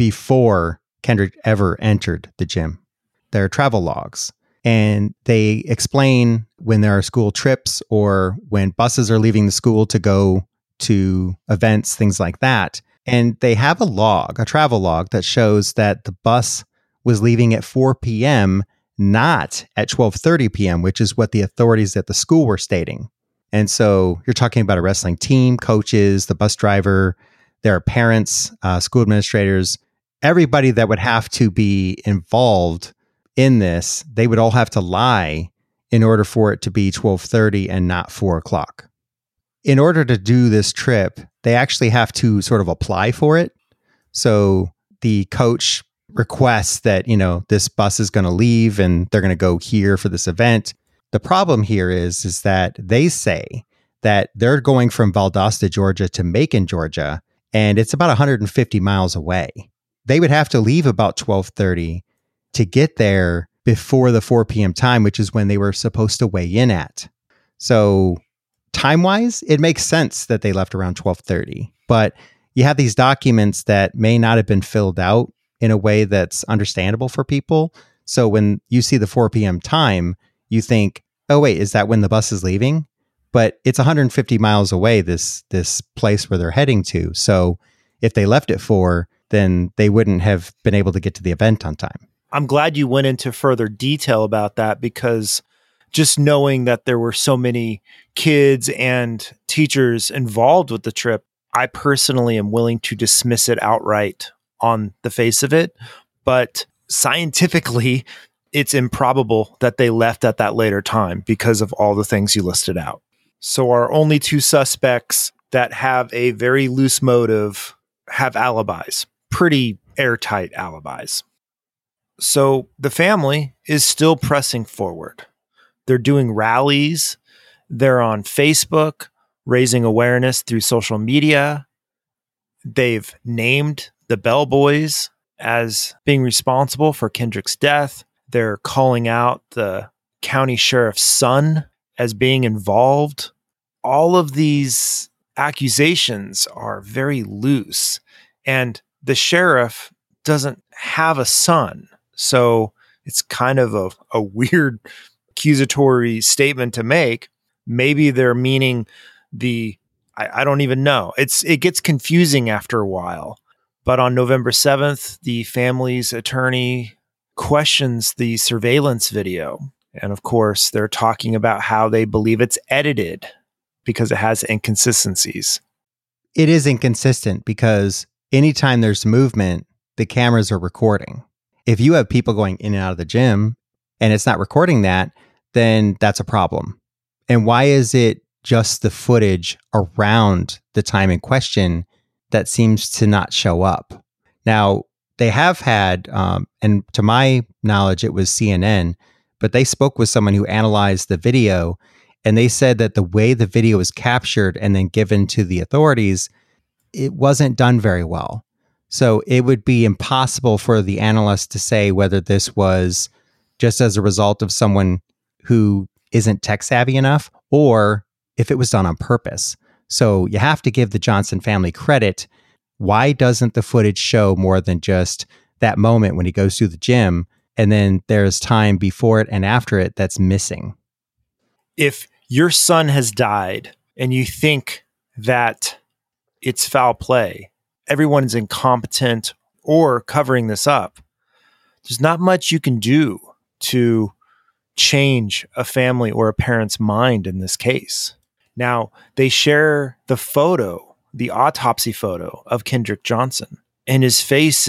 before Kendrick ever entered the gym. There are travel logs, and they explain when there are school trips or when buses are leaving the school to go to events, things like that. And they have a travel log that shows that the bus was leaving at 4 p.m., not at 12:30 p.m., which is what the authorities at the school were stating. And so you're talking about a wrestling team, coaches, the bus driver, there are parents, school administrators, everybody that would have to be involved in this. They would all have to lie in order for it to be 12:30 and not 4 o'clock. In order to do this trip, they actually have to sort of apply for it. So the coach requests that, this bus is going to leave and they're going to go here for this event. The problem here is that they say that they're going from Valdosta, Georgia to Macon, Georgia, and it's about 150 miles away. They would have to leave about 12:30 to get there before the 4 p.m. time, which is when they were supposed to weigh in at. So time-wise, it makes sense that they left around 12:30, but you have these documents that may not have been filled out in a way that's understandable for people. So when you see the 4 p.m. time, you think, oh, wait, is that when the bus is leaving? But it's 150 miles away, this place where they're heading to. So if they left at 4, then they wouldn't have been able to get to the event on time. I'm glad you went into further detail about that, because just knowing that there were so many kids and teachers involved with the trip, I personally am willing to dismiss it outright on the face of it. But scientifically, it's improbable that they left at that later time because of all the things you listed out. So our only two suspects that have a very loose motive have alibis, pretty airtight alibis. So the family is still pressing forward. They're doing rallies. They're on Facebook, raising awareness through social media. They've named the Bell Boys as being responsible for Kendrick's death. They're calling out the county sheriff's son as being involved. All of these accusations are very loose, and the sheriff doesn't have a son. So it's kind of a weird accusatory statement to make. Maybe they're meaning I don't even know. It gets confusing after a while. But on November 7th, the family's attorney questions the surveillance video. And of course, they're talking about how they believe it's edited because it has inconsistencies. It is inconsistent because anytime there's movement, the cameras are recording. If you have people going in and out of the gym and it's not recording that, then that's a problem. And why is it just the footage around the time in question that seems to not show up? Now, they have had, and to my knowledge, it was CNN, but they spoke with someone who analyzed the video, and they said that the way the video was captured and then given to the authorities, it wasn't done very well. So it would be impossible for the analyst to say whether this was just as a result of someone who isn't tech savvy enough or if it was done on purpose. So you have to give the Johnson family credit. Why doesn't the footage show more than just that moment when he goes through the gym and then there's time before it and after it that's missing? If your son has died and you think that it's foul play, everyone's incompetent or covering this up, there's not much you can do to change a family or a parent's mind in this case. Now, they share the photo, the autopsy photo of Kendrick Johnson, and his face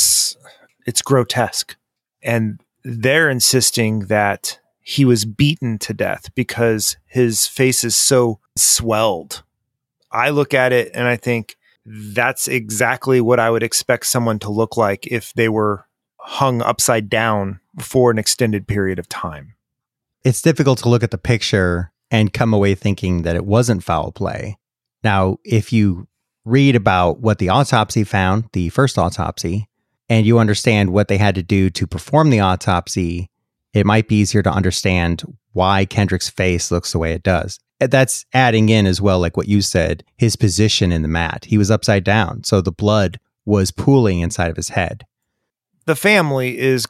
it's grotesque. And they're insisting that he was beaten to death because his face is so swelled. I look at it and I think that's exactly what I would expect someone to look like if they were hung upside down for an extended period of time. It's difficult to look at the picture and come away thinking that it wasn't foul play. Now, if you read about what the autopsy found, the first autopsy, and you understand what they had to do to perform the autopsy, it might be easier to understand why Kendrick's face looks the way it does. That's adding in as well, like what you said, his position in the mat. He was upside down, so the blood was pooling inside of his head. The family is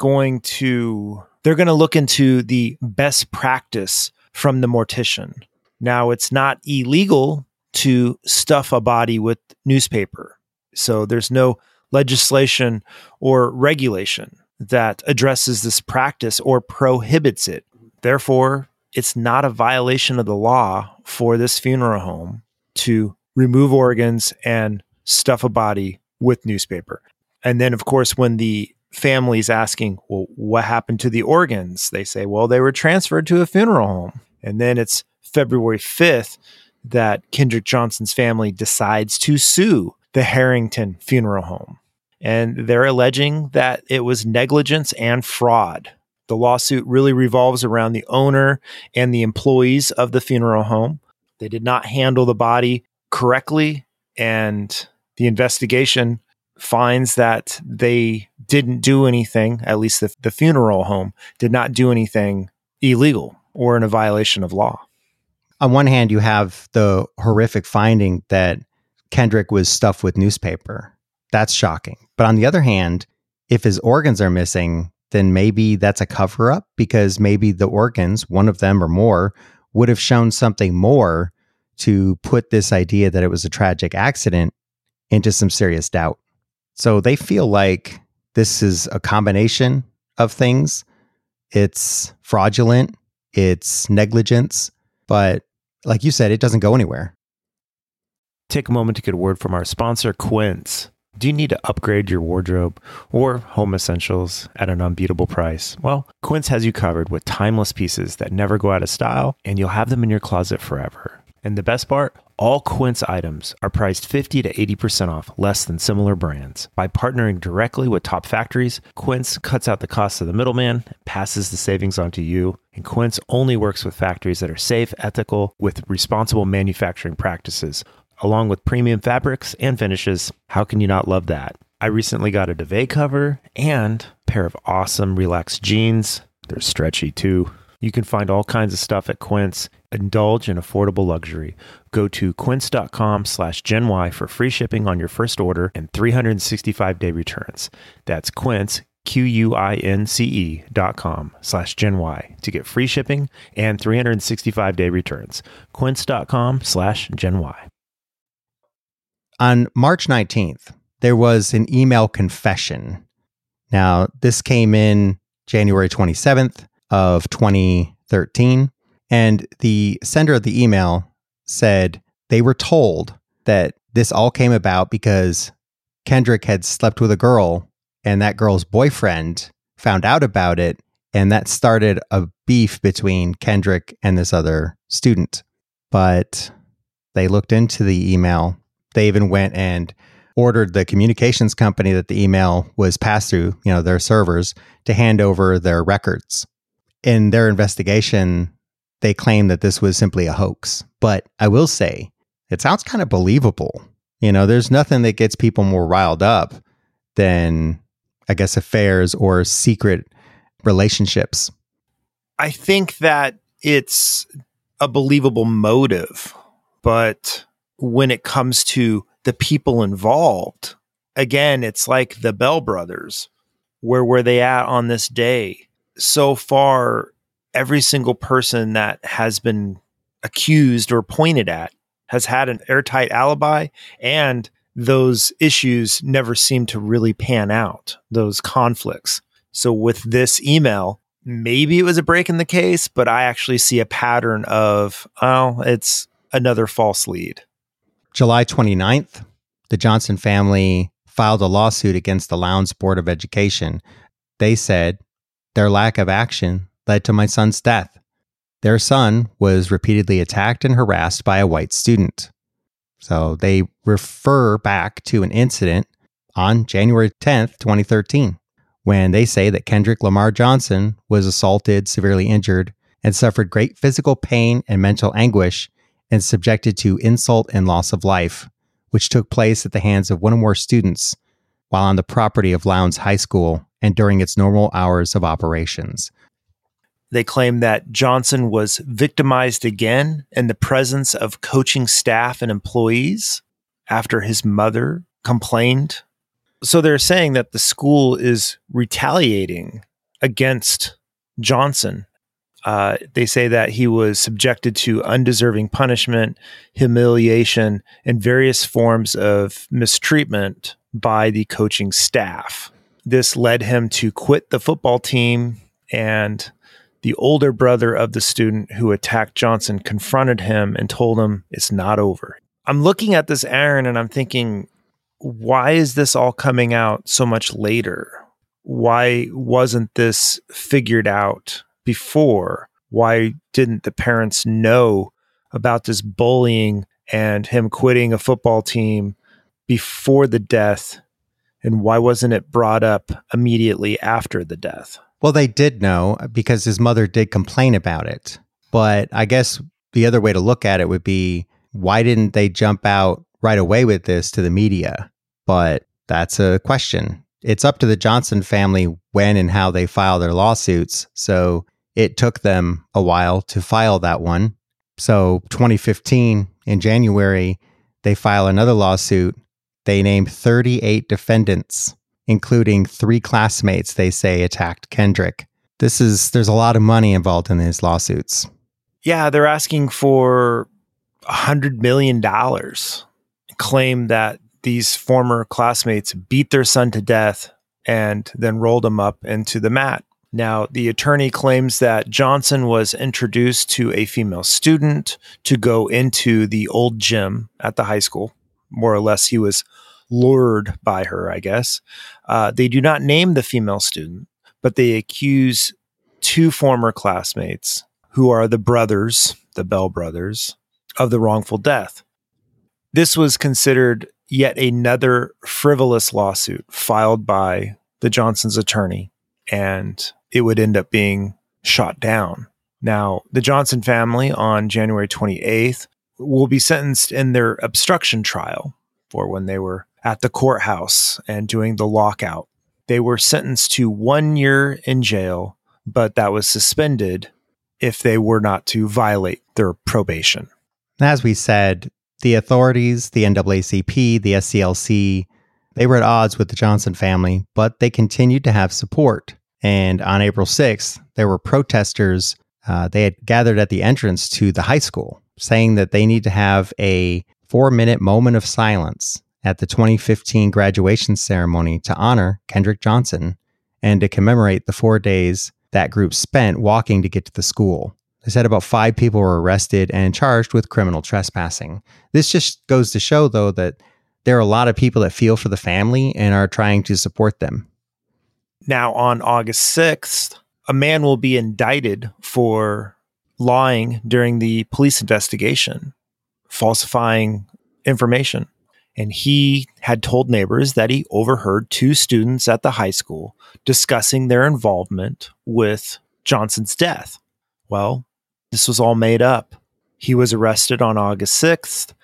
they're going to look into the best practice from the mortician. Now, it's not illegal to stuff a body with newspaper. So there's no legislation or regulation that addresses this practice or prohibits it. Therefore, it's not a violation of the law for this funeral home to remove organs and stuff a body with newspaper. And then, of course, when the family's asking, well, what happened to the organs? They say, well, they were transferred to a funeral home. And then it's February 5th that Kendrick Johnson's family decides to sue the Harrington Funeral Home. And they're alleging that it was negligence and fraud. The lawsuit really revolves around the owner and the employees of the funeral home. They did not handle the body correctly, and the investigation finds that they didn't do anything, at least the funeral home did not do anything illegal or in a violation of law. On one hand, you have the horrific finding that Kendrick was stuffed with newspaper. That's shocking. But on the other hand, if his organs are missing, then maybe that's a cover-up, because maybe the organs, one of them or more, would have shown something more to put this idea that it was a tragic accident into some serious doubt. So they feel like this is a combination of things. It's fraudulent, it's negligence, but like you said, it doesn't go anywhere. Take a moment to get a word from our sponsor, Quince. Do you need to upgrade your wardrobe or home essentials at an unbeatable price? Well, Quince has you covered with timeless pieces that never go out of style, and you'll have them in your closet forever. And the best part? All Quince items are priced 50 to 80% off less than similar brands. By partnering directly with top factories, Quince cuts out the cost of the middleman, passes the savings on to you, and Quince only works with factories that are safe, ethical, with responsible manufacturing practices, along with premium fabrics and finishes. How can you not love that? I recently got a duvet cover and a pair of awesome relaxed jeans. They're stretchy too. You can find all kinds of stuff at Quince. Indulge in affordable luxury. Go to quince.com/GenY for free shipping on your first order and 365-day returns. That's Quince, QUINCE.com/GenY to get free shipping and 365-day returns. Quince.com/GenY. On March 19th, there was an email confession. Now, this came in January 27th of 2013, and the sender of the email said they were told that this all came about because Kendrick had slept with a girl, and that girl's boyfriend found out about it And that started a beef between Kendrick and this other student. But they looked into the email. They even went and ordered the communications company that the email was passed through, their servers, to hand over their records. In their investigation, they claim that this was simply a hoax. But I will say, it sounds kind of believable. There's nothing that gets people more riled up than, I guess, affairs or secret relationships. I think that it's a believable motive, but when it comes to the people involved, again, it's like the Bell brothers. Where were they at on this day? So far, every single person that has been accused or pointed at has had an airtight alibi, and those issues never seem to really pan out, those conflicts. So with this email, maybe it was a break in the case, but I actually see a pattern of, it's another false lead. July 29th, the Johnson family filed a lawsuit against the Lowndes Board of Education. They said their lack of action led to my son's death. Their son was repeatedly attacked and harassed by a white student. So they refer back to an incident on January 10th, 2013, when they say that Kendrick Lamar Johnson was assaulted, severely injured, and suffered great physical pain and mental anguish and subjected to insult and loss of life, which took place at the hands of one or more students while on the property of Lowndes High School and during its normal hours of operations. They claim that Johnson was victimized again in the presence of coaching staff and employees after his mother complained. So they're saying that the school is retaliating against Johnson. They say that he was subjected to undeserving punishment, humiliation, and various forms of mistreatment by the coaching staff. This led him to quit the football team, and the older brother of the student who attacked Johnson confronted him and told him it's not over. I'm looking at this, Aaron, and I'm thinking, why is this all coming out so much later? Why wasn't this figured out before? Why didn't the parents know about this bullying and him quitting a football team before the death? And why wasn't it brought up immediately after the death? Well, they did know because his mother did complain about it. But I guess the other way to look at it would be, why didn't they jump out right away with this to the media? But that's a question. It's up to the Johnson family when and how they file their lawsuits. So it took them a while to file that one. So 2015, in January, they file another lawsuit. They named 38 defendants, including 3 classmates they say attacked Kendrick. There's a lot of money involved in these lawsuits. Yeah, they're asking for $100 million. Claim that these former classmates beat their son to death and then rolled him up into the mat. Now, the attorney claims that Johnson was introduced to a female student to go into the old gym at the high school. More or less, he was lured by her, I guess. They do not name the female student, but they accuse 2 former classmates, who are the brothers, the Bell brothers, of the wrongful death. This was considered yet another frivolous lawsuit filed by the Johnson's attorney, and it would end up being shot down. Now, the Johnson family on January 28th will be sentenced in their obstruction trial for when they were at the courthouse and doing the lockout. They were sentenced to 1 year in jail, but that was suspended if they were not to violate their probation. As we said, the authorities, the NAACP, the SCLC, they were at odds with the Johnson family, but they continued to have support. And on April 6th, there were protesters. They had gathered at the entrance to the high school, saying that they need to have a 4-minute moment of silence at the 2015 graduation ceremony to honor Kendrick Johnson and to commemorate the 4 days that group spent walking to get to the school. They said about 5 people were arrested and charged with criminal trespassing. This just goes to show, though, that there are a lot of people that feel for the family and are trying to support them. Now, on August 6th, a man will be indicted for lying during the police investigation, falsifying information. And he had told neighbors that he overheard 2 students at the high school discussing their involvement with Johnson's death. Well, this was all made up. He was arrested on August 6th.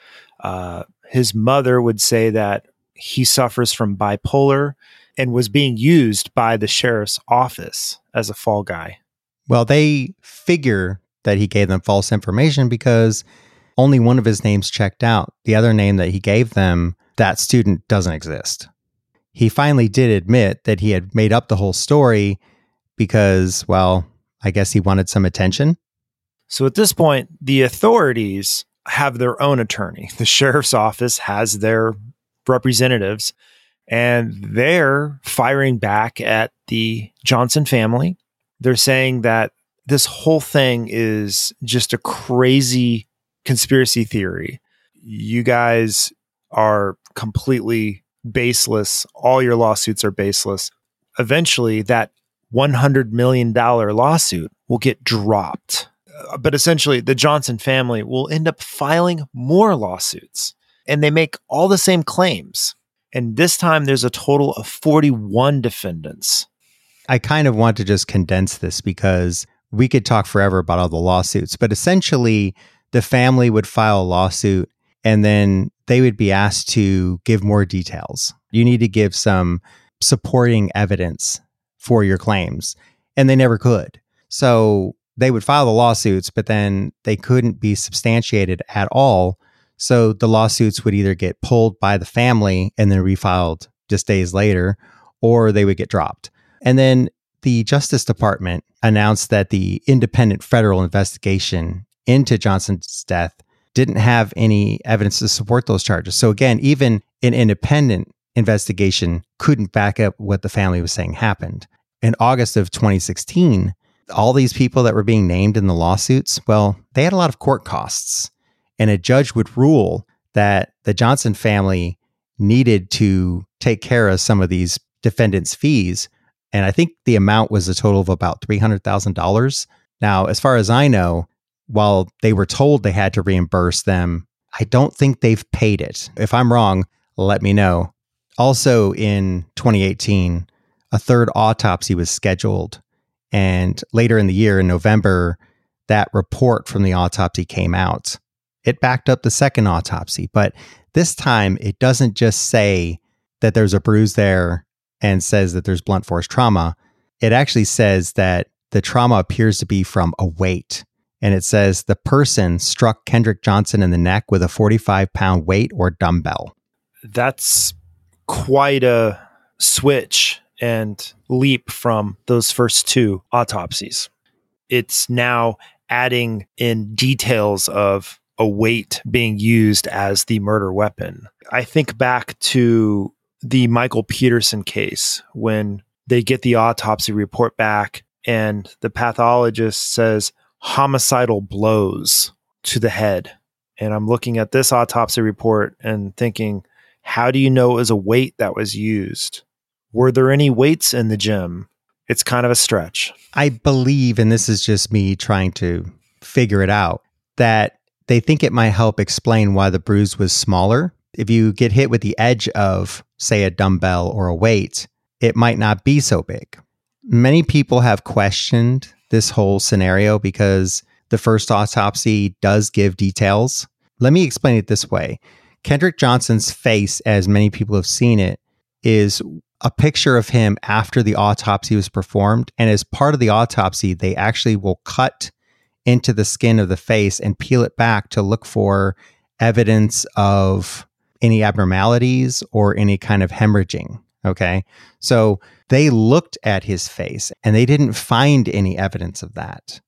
His mother would say that he suffers from bipolar and was being used by the sheriff's office as a fall guy. Well, they figure that he gave them false information because only one of his names checked out. The other name that he gave them, that student doesn't exist. He finally did admit that he had made up the whole story because, well, I guess he wanted some attention. So at this point, the authorities have their own attorney. The sheriff's office has their representatives, and they're firing back at the Johnson family. They're saying that this whole thing is just a crazy conspiracy theory. You guys are completely baseless. All your lawsuits are baseless. Eventually, that $100 million lawsuit will get dropped. But essentially, the Johnson family will end up filing more lawsuits, and they make all the same claims. And this time, there's a total of 41 defendants. I kind of want to just condense this because we could talk forever about all the lawsuits, but essentially, the family would file a lawsuit, and then they would be asked to give more details. You need to give some supporting evidence for your claims, and they never could. So they would file the lawsuits, but then they couldn't be substantiated at all. So the lawsuits would either get pulled by the family and then refiled just days later, or they would get dropped. And then the Justice Department announced that the independent federal investigation into Johnson's death didn't have any evidence to support those charges. So again, even an independent investigation couldn't back up what the family was saying happened. In August of 2016, all these people that were being named in the lawsuits, well, they had a lot of court costs. And a judge would rule that the Johnson family needed to take care of some of these defendants' fees. And I think the amount was a total of about $300,000. Now, as far as I know, while they were told they had to reimburse them, I don't think they've paid it. If I'm wrong, let me know. Also in 2018, a third autopsy was scheduled. And later in the year, in November, that report from the autopsy came out. It backed up the second autopsy, but this time it doesn't just say that there's a bruise there and says that there's blunt force trauma. It actually says that the trauma appears to be from a weight. And it says the person struck Kendrick Johnson in the neck with a 45-pound weight or dumbbell. That's quite a switch and leap from those first 2 autopsies. It's now adding in details of a weight being used as the murder weapon. I think back to the Michael Peterson case when they get the autopsy report back and the pathologist says homicidal blows to the head. And I'm looking at this autopsy report and thinking, how do you know it was a weight that was used? Were there any weights in the gym? It's kind of a stretch. I believe, and this is just me trying to figure it out, that they think it might help explain why the bruise was smaller. If you get hit with the edge of, say, a dumbbell or a weight, it might not be so big. Many people have questioned this whole scenario because the first autopsy does give details. Let me explain it this way. Kendrick Johnson's face, as many people have seen it, is a picture of him after the autopsy was performed. And as part of the autopsy, they actually will cut into the skin of the face and peel it back to look for evidence of any abnormalities or any kind of hemorrhaging. Okay. So they looked at his face and they didn't find any evidence of that.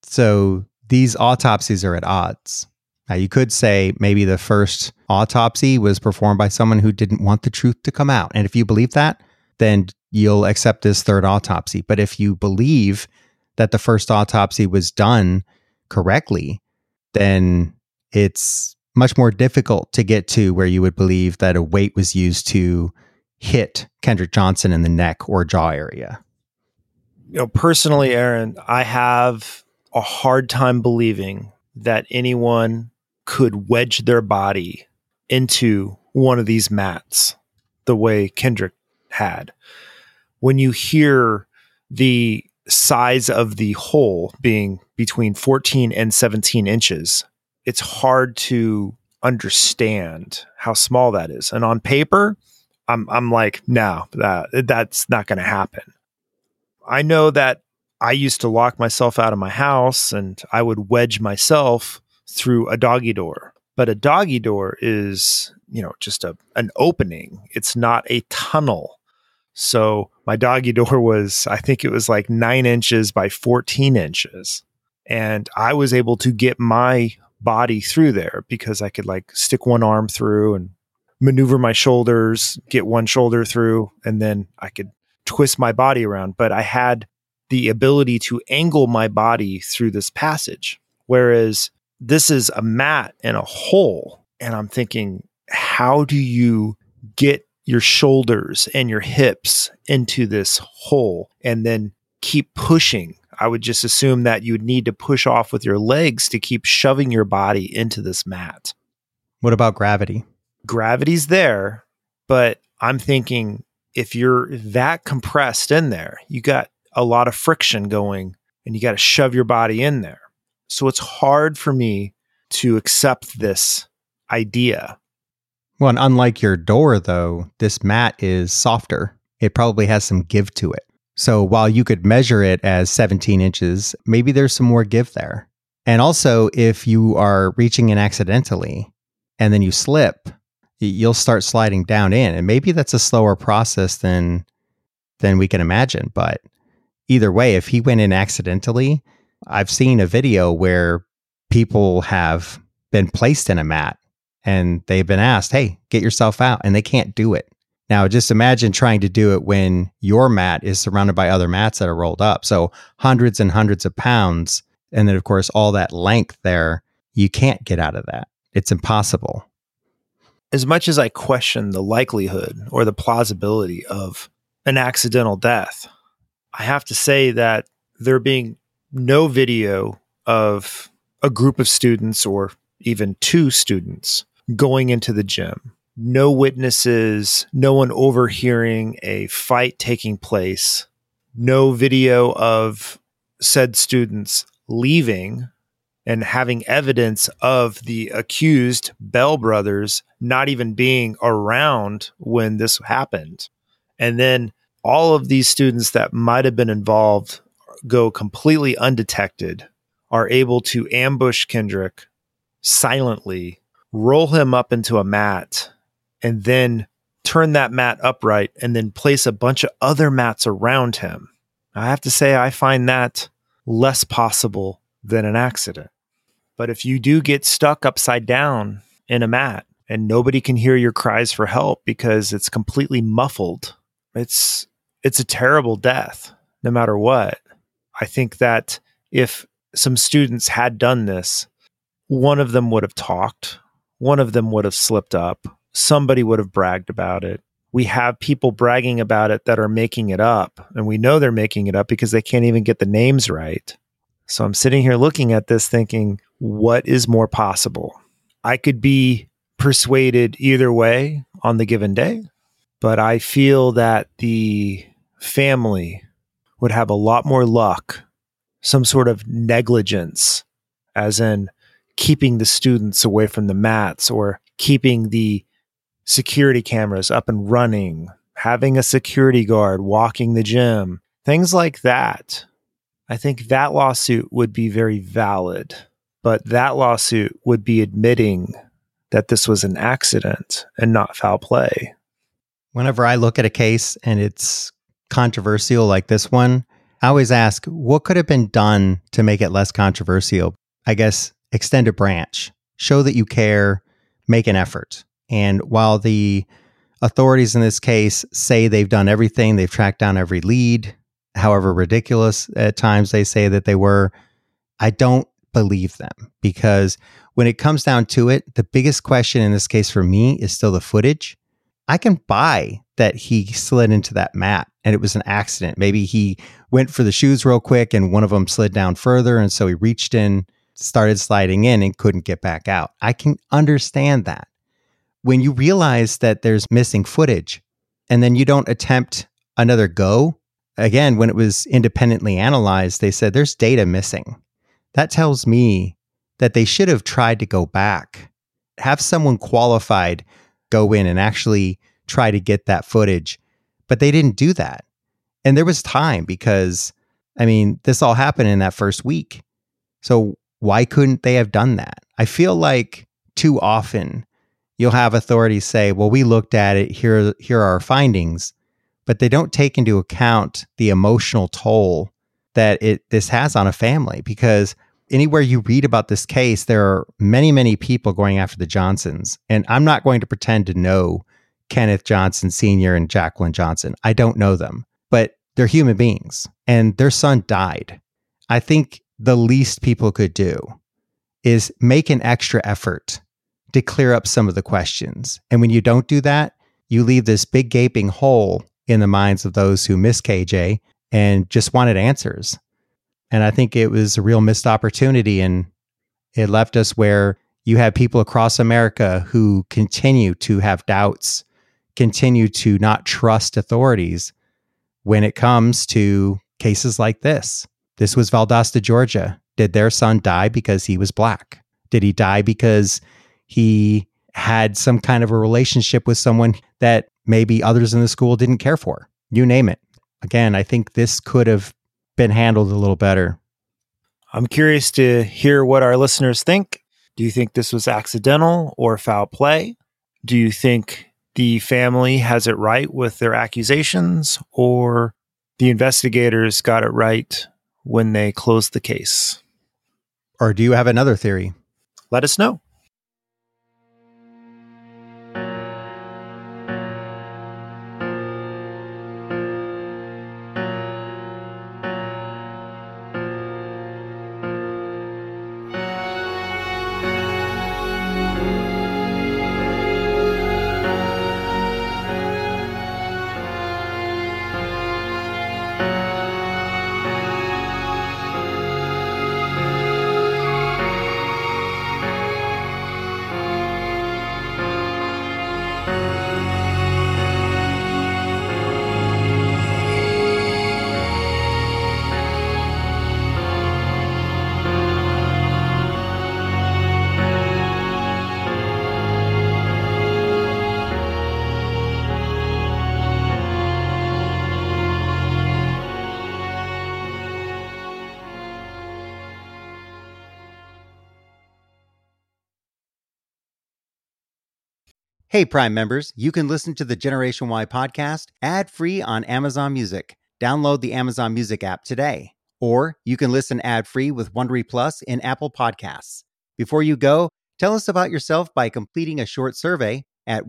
So these autopsies are at odds. Now, you could say maybe the first autopsy was performed by someone who didn't want the truth to come out. And if you believe that, then you'll accept this third autopsy. But if you believe that the first autopsy was done correctly, then it's much more difficult to get to where you would believe that a weight was used to hit Kendrick Johnson in the neck or jaw area. Personally, Aaron, I have a hard time believing that anyone could wedge their body into one of these mats the way Kendrick had. When you hear the size of the hole being between 14 and 17 inches, it's hard to understand how small that is. And on paper, I'm like, no, that's not going to happen. I know that I used to lock myself out of my house and I would wedge myself through a doggy door. But a doggy door is, just an opening. It's not a tunnel. So my doggy door was, I think it was like 9 inches by 14 inches. And I was able to get my body through there because I could like stick one arm through and maneuver my shoulders, get one shoulder through, and then I could twist my body around. But I had the ability to angle my body through this passage. Whereas this is a mat and a hole. And I'm thinking, how do you get your shoulders and your hips into this hole and then keep pushing? I would just assume that you'd need to push off with your legs to keep shoving your body into this mat. What about gravity? Gravity's there, but I'm thinking if you're that compressed in there, you got a lot of friction going and you got to shove your body in there. So it's hard for me to accept this idea. Well, and unlike your door, though, this mat is softer. It probably has some give to it. So while you could measure it as 17 inches, maybe there's some more give there. And also, if you are reaching in accidentally and then you slip, you'll start sliding down in. And maybe that's a slower process than we can imagine. But either way, if he went in accidentally, I've seen a video where people have been placed in a mat and they've been asked, hey, get yourself out, and they can't do it. Now, just imagine trying to do it when your mat is surrounded by other mats that are rolled up. So hundreds and hundreds of pounds. And then, of course, all that length there, you can't get out of that. It's impossible. As much as I question the likelihood or the plausibility of an accidental death, I have to say that there being no video of a group of students or even two students going into the gym, no witnesses, no one overhearing a fight taking place, no video of said students leaving and having evidence of the accused Bell brothers not even being around when this happened. And then all of these students that might have been involved go completely undetected, are able to ambush Kendrick silently, roll him up into a mat, and then turn that mat upright and then place a bunch of other mats around him. I have to say, I find that less possible than an accident. But if you do get stuck upside down in a mat and nobody can hear your cries for help because it's completely muffled, it's a terrible death, no matter what. I think that if some students had done this, one of them would have talked, one of them would have slipped up, somebody would have bragged about it. We have people bragging about it that are making it up, and we know they're making it up because they can't even get the names right. So I'm sitting here looking at this thinking, what is more possible? I could be persuaded either way on the given day, but I feel that the family would have a lot more luck, some sort of negligence, as in keeping the students away from the mats or keeping the security cameras up and running, having a security guard walking the gym, things like that. I think that lawsuit would be very valid, but that lawsuit would be admitting that this was an accident and not foul play. Whenever I look at a case and it's controversial like this one, I always ask, what could have been done to make it less controversial? I guess extend a branch, show that you care, make an effort. And while the authorities in this case say they've done everything, they've tracked down every lead, however ridiculous at times they say that they were, I don't believe them, because when it comes down to it, the biggest question in this case for me is still the footage. I can buy that he slid into that mat and it was an accident. Maybe he went for the shoes real quick and one of them slid down further. And so he reached in, started sliding in and couldn't get back out. I can understand that. When you realize that there's missing footage and then you don't attempt another go, again, when it was independently analyzed, they said there's data missing. That tells me that they should have tried to go back, have someone qualified go in and actually try to get that footage. But they didn't do that. And there was time because, this all happened in that first week. So why couldn't they have done that? I feel like too often you'll have authorities say, well, we looked at it, here are our findings, but they don't take into account the emotional toll that this has on a family. Because anywhere you read about this case, there are many, many people going after the Johnsons. And I'm not going to pretend to know Kenneth Johnson Sr. and Jacqueline Johnson. I don't know them, but they're human beings and their son died. I think the least people could do is make an extra effort to clear up some of the questions. And when you don't do that, you leave this big gaping hole in the minds of those who miss KJ and just wanted answers. And I think it was a real missed opportunity. And it left us where you have people across America who continue to have doubts, continue to not trust authorities when it comes to cases like this. This was Valdosta, Georgia. Did their son die because he was Black? Did he die because he had some kind of a relationship with someone that maybe others in the school didn't care for? You name it. Again, I think this could have been handled a little better. I'm curious to hear what our listeners think. Do you think this was accidental or foul play? Do you think the family has it right with their accusations, or the investigators got it right when they closed the case? Or do you have another theory? Let us know. Hey, Prime members, you can listen to the Generation Y podcast ad-free on Amazon Music. Download the Amazon Music app today. Or you can listen ad-free with Wondery Plus in Apple Podcasts. Before you go, tell us about yourself by completing a short survey at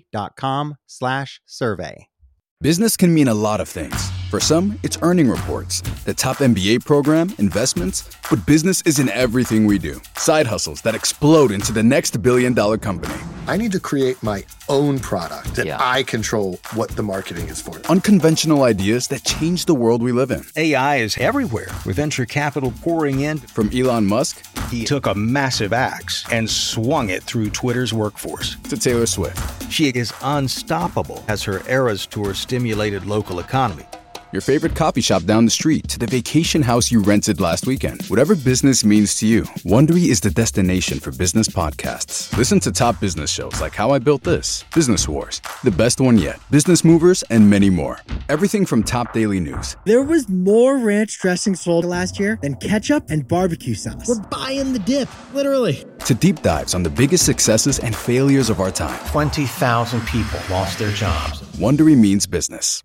Wondery.com/survey. Business can mean a lot of things. For some, it's earning reports, the top MBA program, investments, but business isn't everything we do. Side hustles that explode into the next billion-dollar company. I need to create my own product that I control what the marketing is for. Unconventional ideas that change the world we live in. AI is everywhere, with venture capital pouring in. From Elon Musk, he took a massive axe and swung it through Twitter's workforce. To Taylor Swift. She is unstoppable as her Eras Tour stimulated local economy. Your favorite coffee shop down the street to the vacation house you rented last weekend. Whatever business means to you, Wondery is the destination for business podcasts. Listen to top business shows like How I Built This, Business Wars, The Best One Yet, Business Movers, and many more. Everything from top daily news. There was more ranch dressing sold last year than ketchup and barbecue sauce. We're buying the dip, literally. To deep dives on the biggest successes and failures of our time. 20,000 people lost their jobs. Wondery means business.